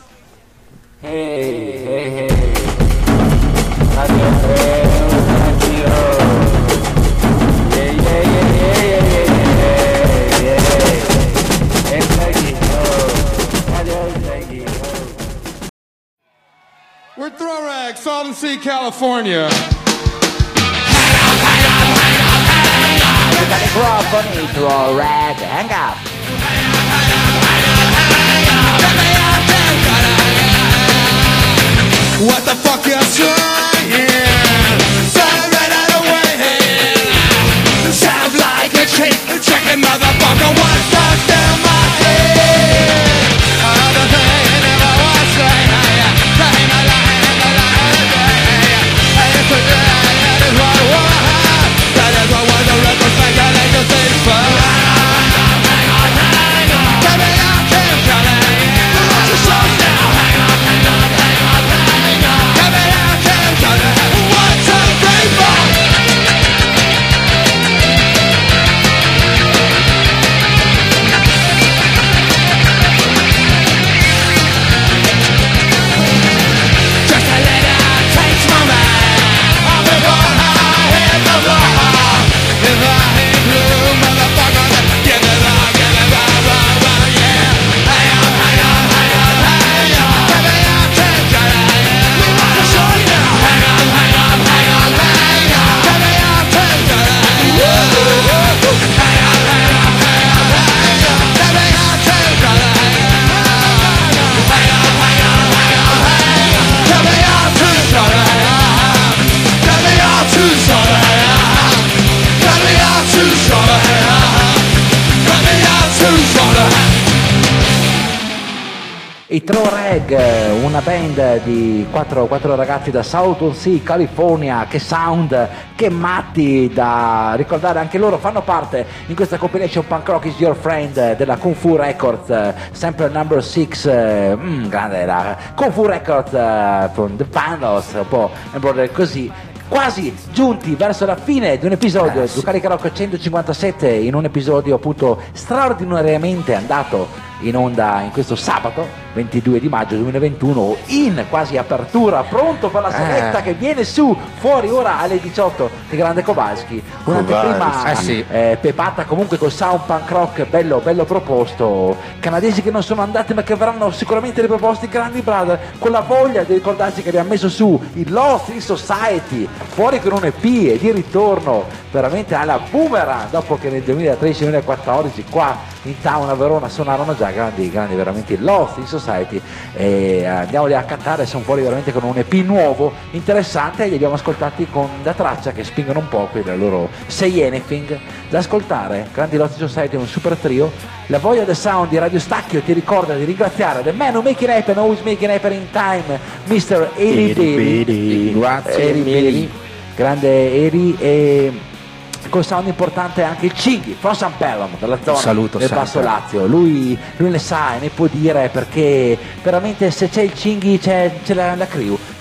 [SPEAKER 10] Ehi, ehi, ehi. Radio Radio. Ehi, ehi, ehi, ehi, ehi, ehi.
[SPEAKER 4] We're Throw Rag, Salton Sea, California.
[SPEAKER 2] We got a microphone, Throw Rag, hang up.
[SPEAKER 8] What the fuck you trying? Sound right out of way. Sound like a chick, chicken motherfucker. What goes down my head? Other thing I never was saying. Saying a lie and a lie and a day. And it's a day, that is what I want. That is what was the record maker that you think for. Hang on, hang on. Tell me I can't tell it. Just slow down. Hang on, hang on, hang on, hang on. Tell me I can't tell it. One, two, three, four. Just a little taste for me. I'll be born high in the floor. If I ain't blue, motherfucker, then give it up, give it up, up, up, yeah. Hang on, hang on, hang on, hang on. Tell me I can't tell it. Just slow down. Hang on, hang on, hang on, hang on. Tell me I can't tell it. Hang on, hang on, hang on, hang on. Tell me I can't tell it. Hang on, hang on, hang on, hang on. Tell me I'm too sorry. Tell me I'm too sorry. Tell me I'm too sorry. Tell me I'm too sorry.
[SPEAKER 2] I Throw Rag, una band di quattro, quattro ragazzi da Salton Sea, California, che sound, che matti, da ricordare anche loro, fanno parte in questa compilation Punk Rock is Your Friend della Kung Fu Records, sempre number six, mm, grande la Kung Fu Records uh, from the Vandals, un po' embroidered così. Quasi giunti verso la fine di un episodio, eh, sì. Ducalica Rock centocinquantasette, in un episodio appunto straordinariamente andato in onda in questo sabato ventidue di maggio duemilaventuno, in quasi apertura, pronto per la saletta eh. che viene su fuori ora alle diciotto di Grande Kowalski, un'anteprima
[SPEAKER 5] eh sì.
[SPEAKER 2] eh, pepata comunque col sound punk rock bello, bello proposto, canadesi che non sono andati ma che verranno sicuramente riproposti, grandi brother, con la voglia di ricordarsi che abbiamo messo su il Lost in Society, fuori con un E P e di ritorno veramente alla Boomerang, dopo che nel duemilatredici duemilaquattordici qua in town a Verona suonarono già grandi, grandi veramente Lost in Society, e andiamoli a cantare, sono fuori veramente con un E P nuovo, interessante, li abbiamo ascoltati con da traccia che spingono un po' qui dal loro Say Anything, da ascoltare, grandi Lost in Society, un super trio. La voglia del sound di Radio Stacchio ti ricorda di ringraziare The Man Who Make It Happen, Always Make It Happen in Time, mister Eri Baby,
[SPEAKER 5] grazie
[SPEAKER 2] Eri Baby, grande Eri, e con sound importante anche il Cinghi from San Pelham, dalla zona
[SPEAKER 5] saluto
[SPEAKER 2] del
[SPEAKER 5] sempre.
[SPEAKER 2] Basso Lazio, lui, lui ne sa e ne può dire, perché veramente se c'è il Cinghi c'è, c'è la, la crew,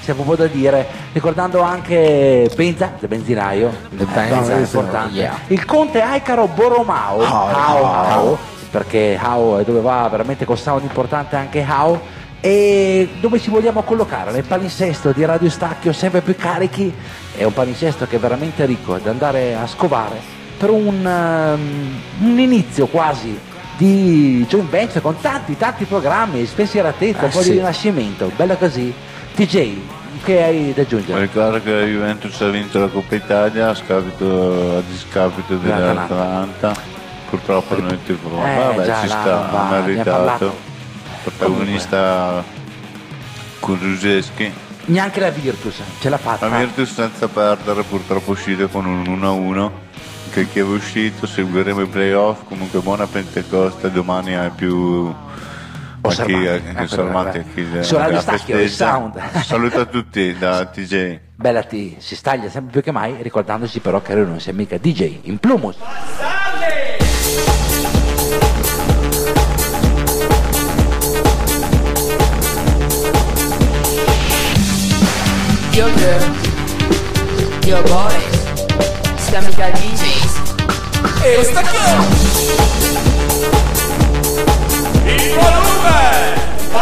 [SPEAKER 2] c'è proprio da dire, ricordando anche Benza, del benzinaio, il Benza è importante,
[SPEAKER 5] yeah.
[SPEAKER 2] il conte Aicaro Borromao, Hao, Hao, perché Hao è dove va veramente col sound importante anche Hao, e dove ci vogliamo collocare nel palinsesto di Radio Stacchio sempre più carichi. È un palinsesto che è veramente ricco da andare a scovare per un, um, un inizio quasi di joint venture con tanti tanti programmi, spensieratezza,
[SPEAKER 3] Eh,
[SPEAKER 2] un po'
[SPEAKER 3] sì.
[SPEAKER 2] di rinascimento, bella così. T J, che hai da aggiungere?
[SPEAKER 3] Ricordo che la Juventus ha vinto la Coppa Italia a, scapito, a discapito dell'Atalanta. Purtroppo non il tifo.
[SPEAKER 2] Eh,
[SPEAKER 3] Vabbè,
[SPEAKER 2] già,
[SPEAKER 3] ci
[SPEAKER 2] là
[SPEAKER 3] sta,
[SPEAKER 2] non va,
[SPEAKER 3] ha
[SPEAKER 2] ne ha
[SPEAKER 3] meritato.
[SPEAKER 2] parlato.
[SPEAKER 3] Protagonista Kulusevski.
[SPEAKER 2] Neanche la Virtus ce l'ha fatta.
[SPEAKER 3] La Virtus senza perdere, purtroppo uscite con un uno a uno. Che chi è uscito, seguiremo i playoff. Comunque buona Pentecoste, domani è più
[SPEAKER 2] Osservati,
[SPEAKER 3] a chi,
[SPEAKER 2] eh,
[SPEAKER 3] osservati a
[SPEAKER 2] per-
[SPEAKER 3] chi
[SPEAKER 2] Su Radio
[SPEAKER 3] la
[SPEAKER 2] Stacchio, il
[SPEAKER 3] festeggia.
[SPEAKER 2] sound.
[SPEAKER 3] Saluto a tutti da T J.
[SPEAKER 2] Bella T, si staglia sempre più che mai, ricordandosi però che lui non sia mica D J, in plumus.
[SPEAKER 7] Yo girl, yo boy, Scamica D Js.
[SPEAKER 18] E stacchio! Il volume!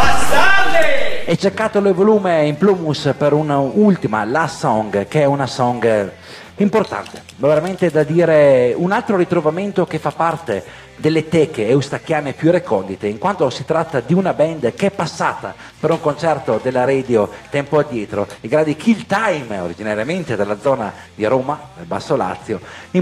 [SPEAKER 18] Bastardi!
[SPEAKER 2] E cercatelo il volume in plumus per un'ultima, la song, che è una song importante, veramente da dire, un altro ritrovamento che fa parte delle teche eustacchiane più recondite, in quanto si tratta di una band che è passata per un concerto della radio tempo addietro, i grandi Kill Time, originariamente dalla zona di Roma, del Basso Lazio,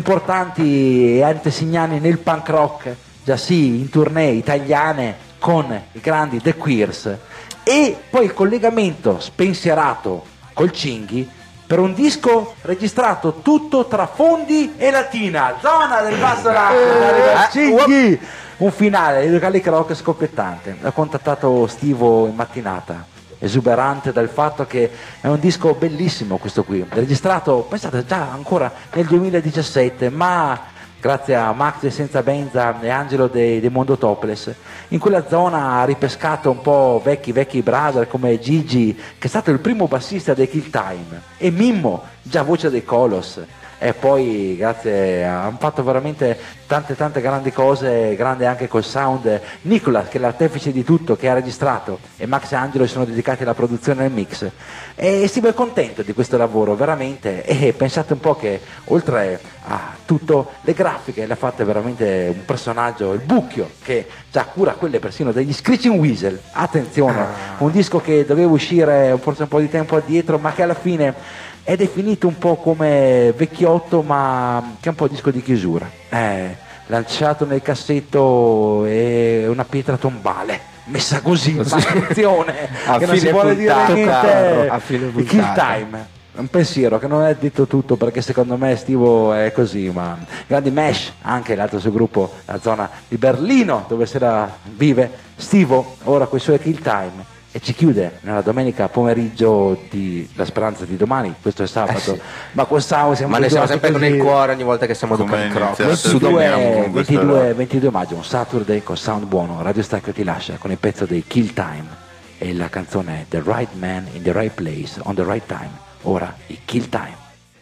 [SPEAKER 2] importanti antesignani nel punk rock, già sì, in tournée italiane con i grandi The Queers, e poi il collegamento spensierato col Cinghi per un disco registrato tutto tra Fondi e Latina, zona del Basso Lazio, Cinghi, un finale di Cali Rock scoppiettante. Ho contattato Stivo in mattinata, esuberante dal fatto che è un disco bellissimo questo qui, registrato, pensate, già ancora nel duemiladiciassette, ma grazie a Max e Senza Benza e Angelo dei, dei Mondo Topless, in quella zona ha ripescato un po' vecchi vecchi brother come Gigi, che è stato il primo bassista dei Kill Time, e Mimmo, già voce dei Colos, e poi grazie a, hanno fatto veramente tante tante grandi cose, grande anche col sound. Nicolas, che è l'artefice di tutto, che ha registrato, e Max e Angelo sono dedicati alla produzione e al mix, e si è contento di questo lavoro veramente. E pensate un po' che oltre a tutto le grafiche le ha fatte veramente un personaggio, il Bucchio, che già cura quelle persino degli Screeching Weasel, attenzione, ah. un disco che doveva uscire forse un po' di tempo addietro, ma che alla fine è definito un po' come vecchiotto, ma che è un po' disco di chiusura, eh, lanciato nel cassetto è una pietra tombale, messa così, ma attenzione,
[SPEAKER 5] a
[SPEAKER 2] che non si
[SPEAKER 5] fine
[SPEAKER 2] vuole dire
[SPEAKER 5] puntata,
[SPEAKER 2] niente,
[SPEAKER 5] a fine
[SPEAKER 2] il Kill
[SPEAKER 5] puntata.
[SPEAKER 2] Time, un pensiero che non è detto tutto, perché secondo me Stivo è così, ma grandi Mesh, anche l'altro suo gruppo, la zona di Berlino dove si era, vive Stivo, ora con i suoi Kill Time. E ci chiude nella domenica pomeriggio di La Speranza di domani, questo è sabato,
[SPEAKER 5] Eh sì.
[SPEAKER 2] ma con Sau siamo
[SPEAKER 5] Ma ne siamo sempre
[SPEAKER 2] così.
[SPEAKER 5] nel cuore ogni volta che siamo Ducali Croc.
[SPEAKER 2] ventidue, ventidue, ventidue maggio, un Saturday con sound buono. Radio Stacchio ti lascia con il pezzo dei Kill Time e la canzone The Right Man in the Right Place on the Right Time. Ora i Kill Time.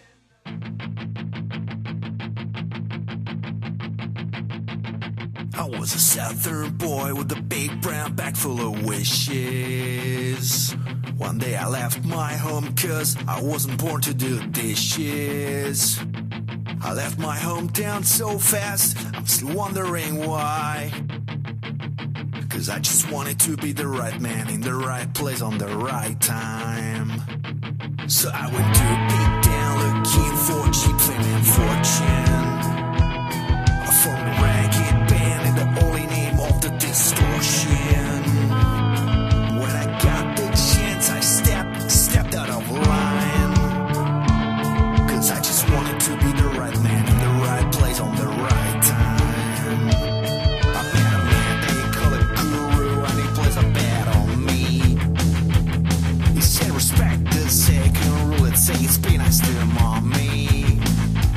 [SPEAKER 8] I was a southern boy with a big brown bag full of wishes. One day I left my home cause I wasn't born to do dishes. I left my hometown so fast, I'm still wondering why. Cause I just wanted to be the right man in the right place on the right time. So I went to Big Down looking for cheap fame and fortune. I formed a ragged band in the only name of the distortion. When I got the chance I stepped, stepped out of line. Cause I just wanted to be the right man in the right place on the right time. I met a man they call a guru and he plays a bet on me. He said respect the second rule and say it's be nice to mommy.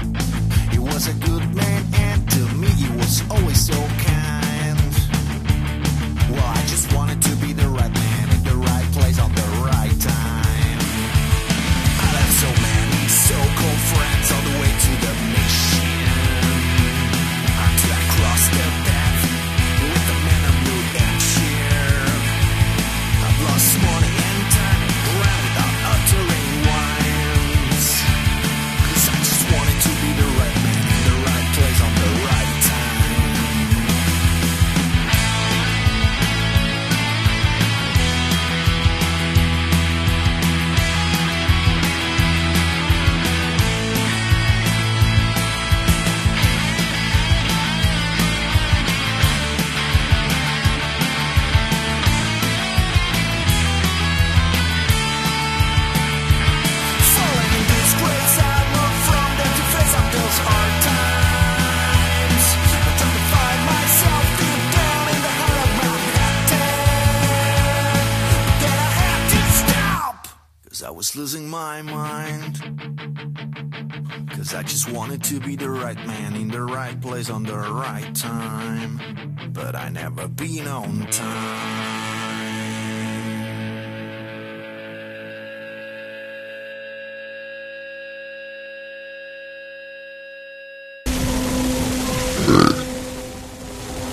[SPEAKER 19] my mind. Cause I just wanted to be the right man in the right place on the right time. But I never been on time.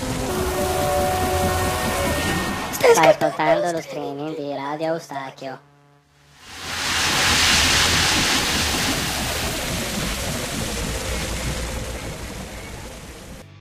[SPEAKER 20] Stai ascoltando lo streaming di Radio Eustachio.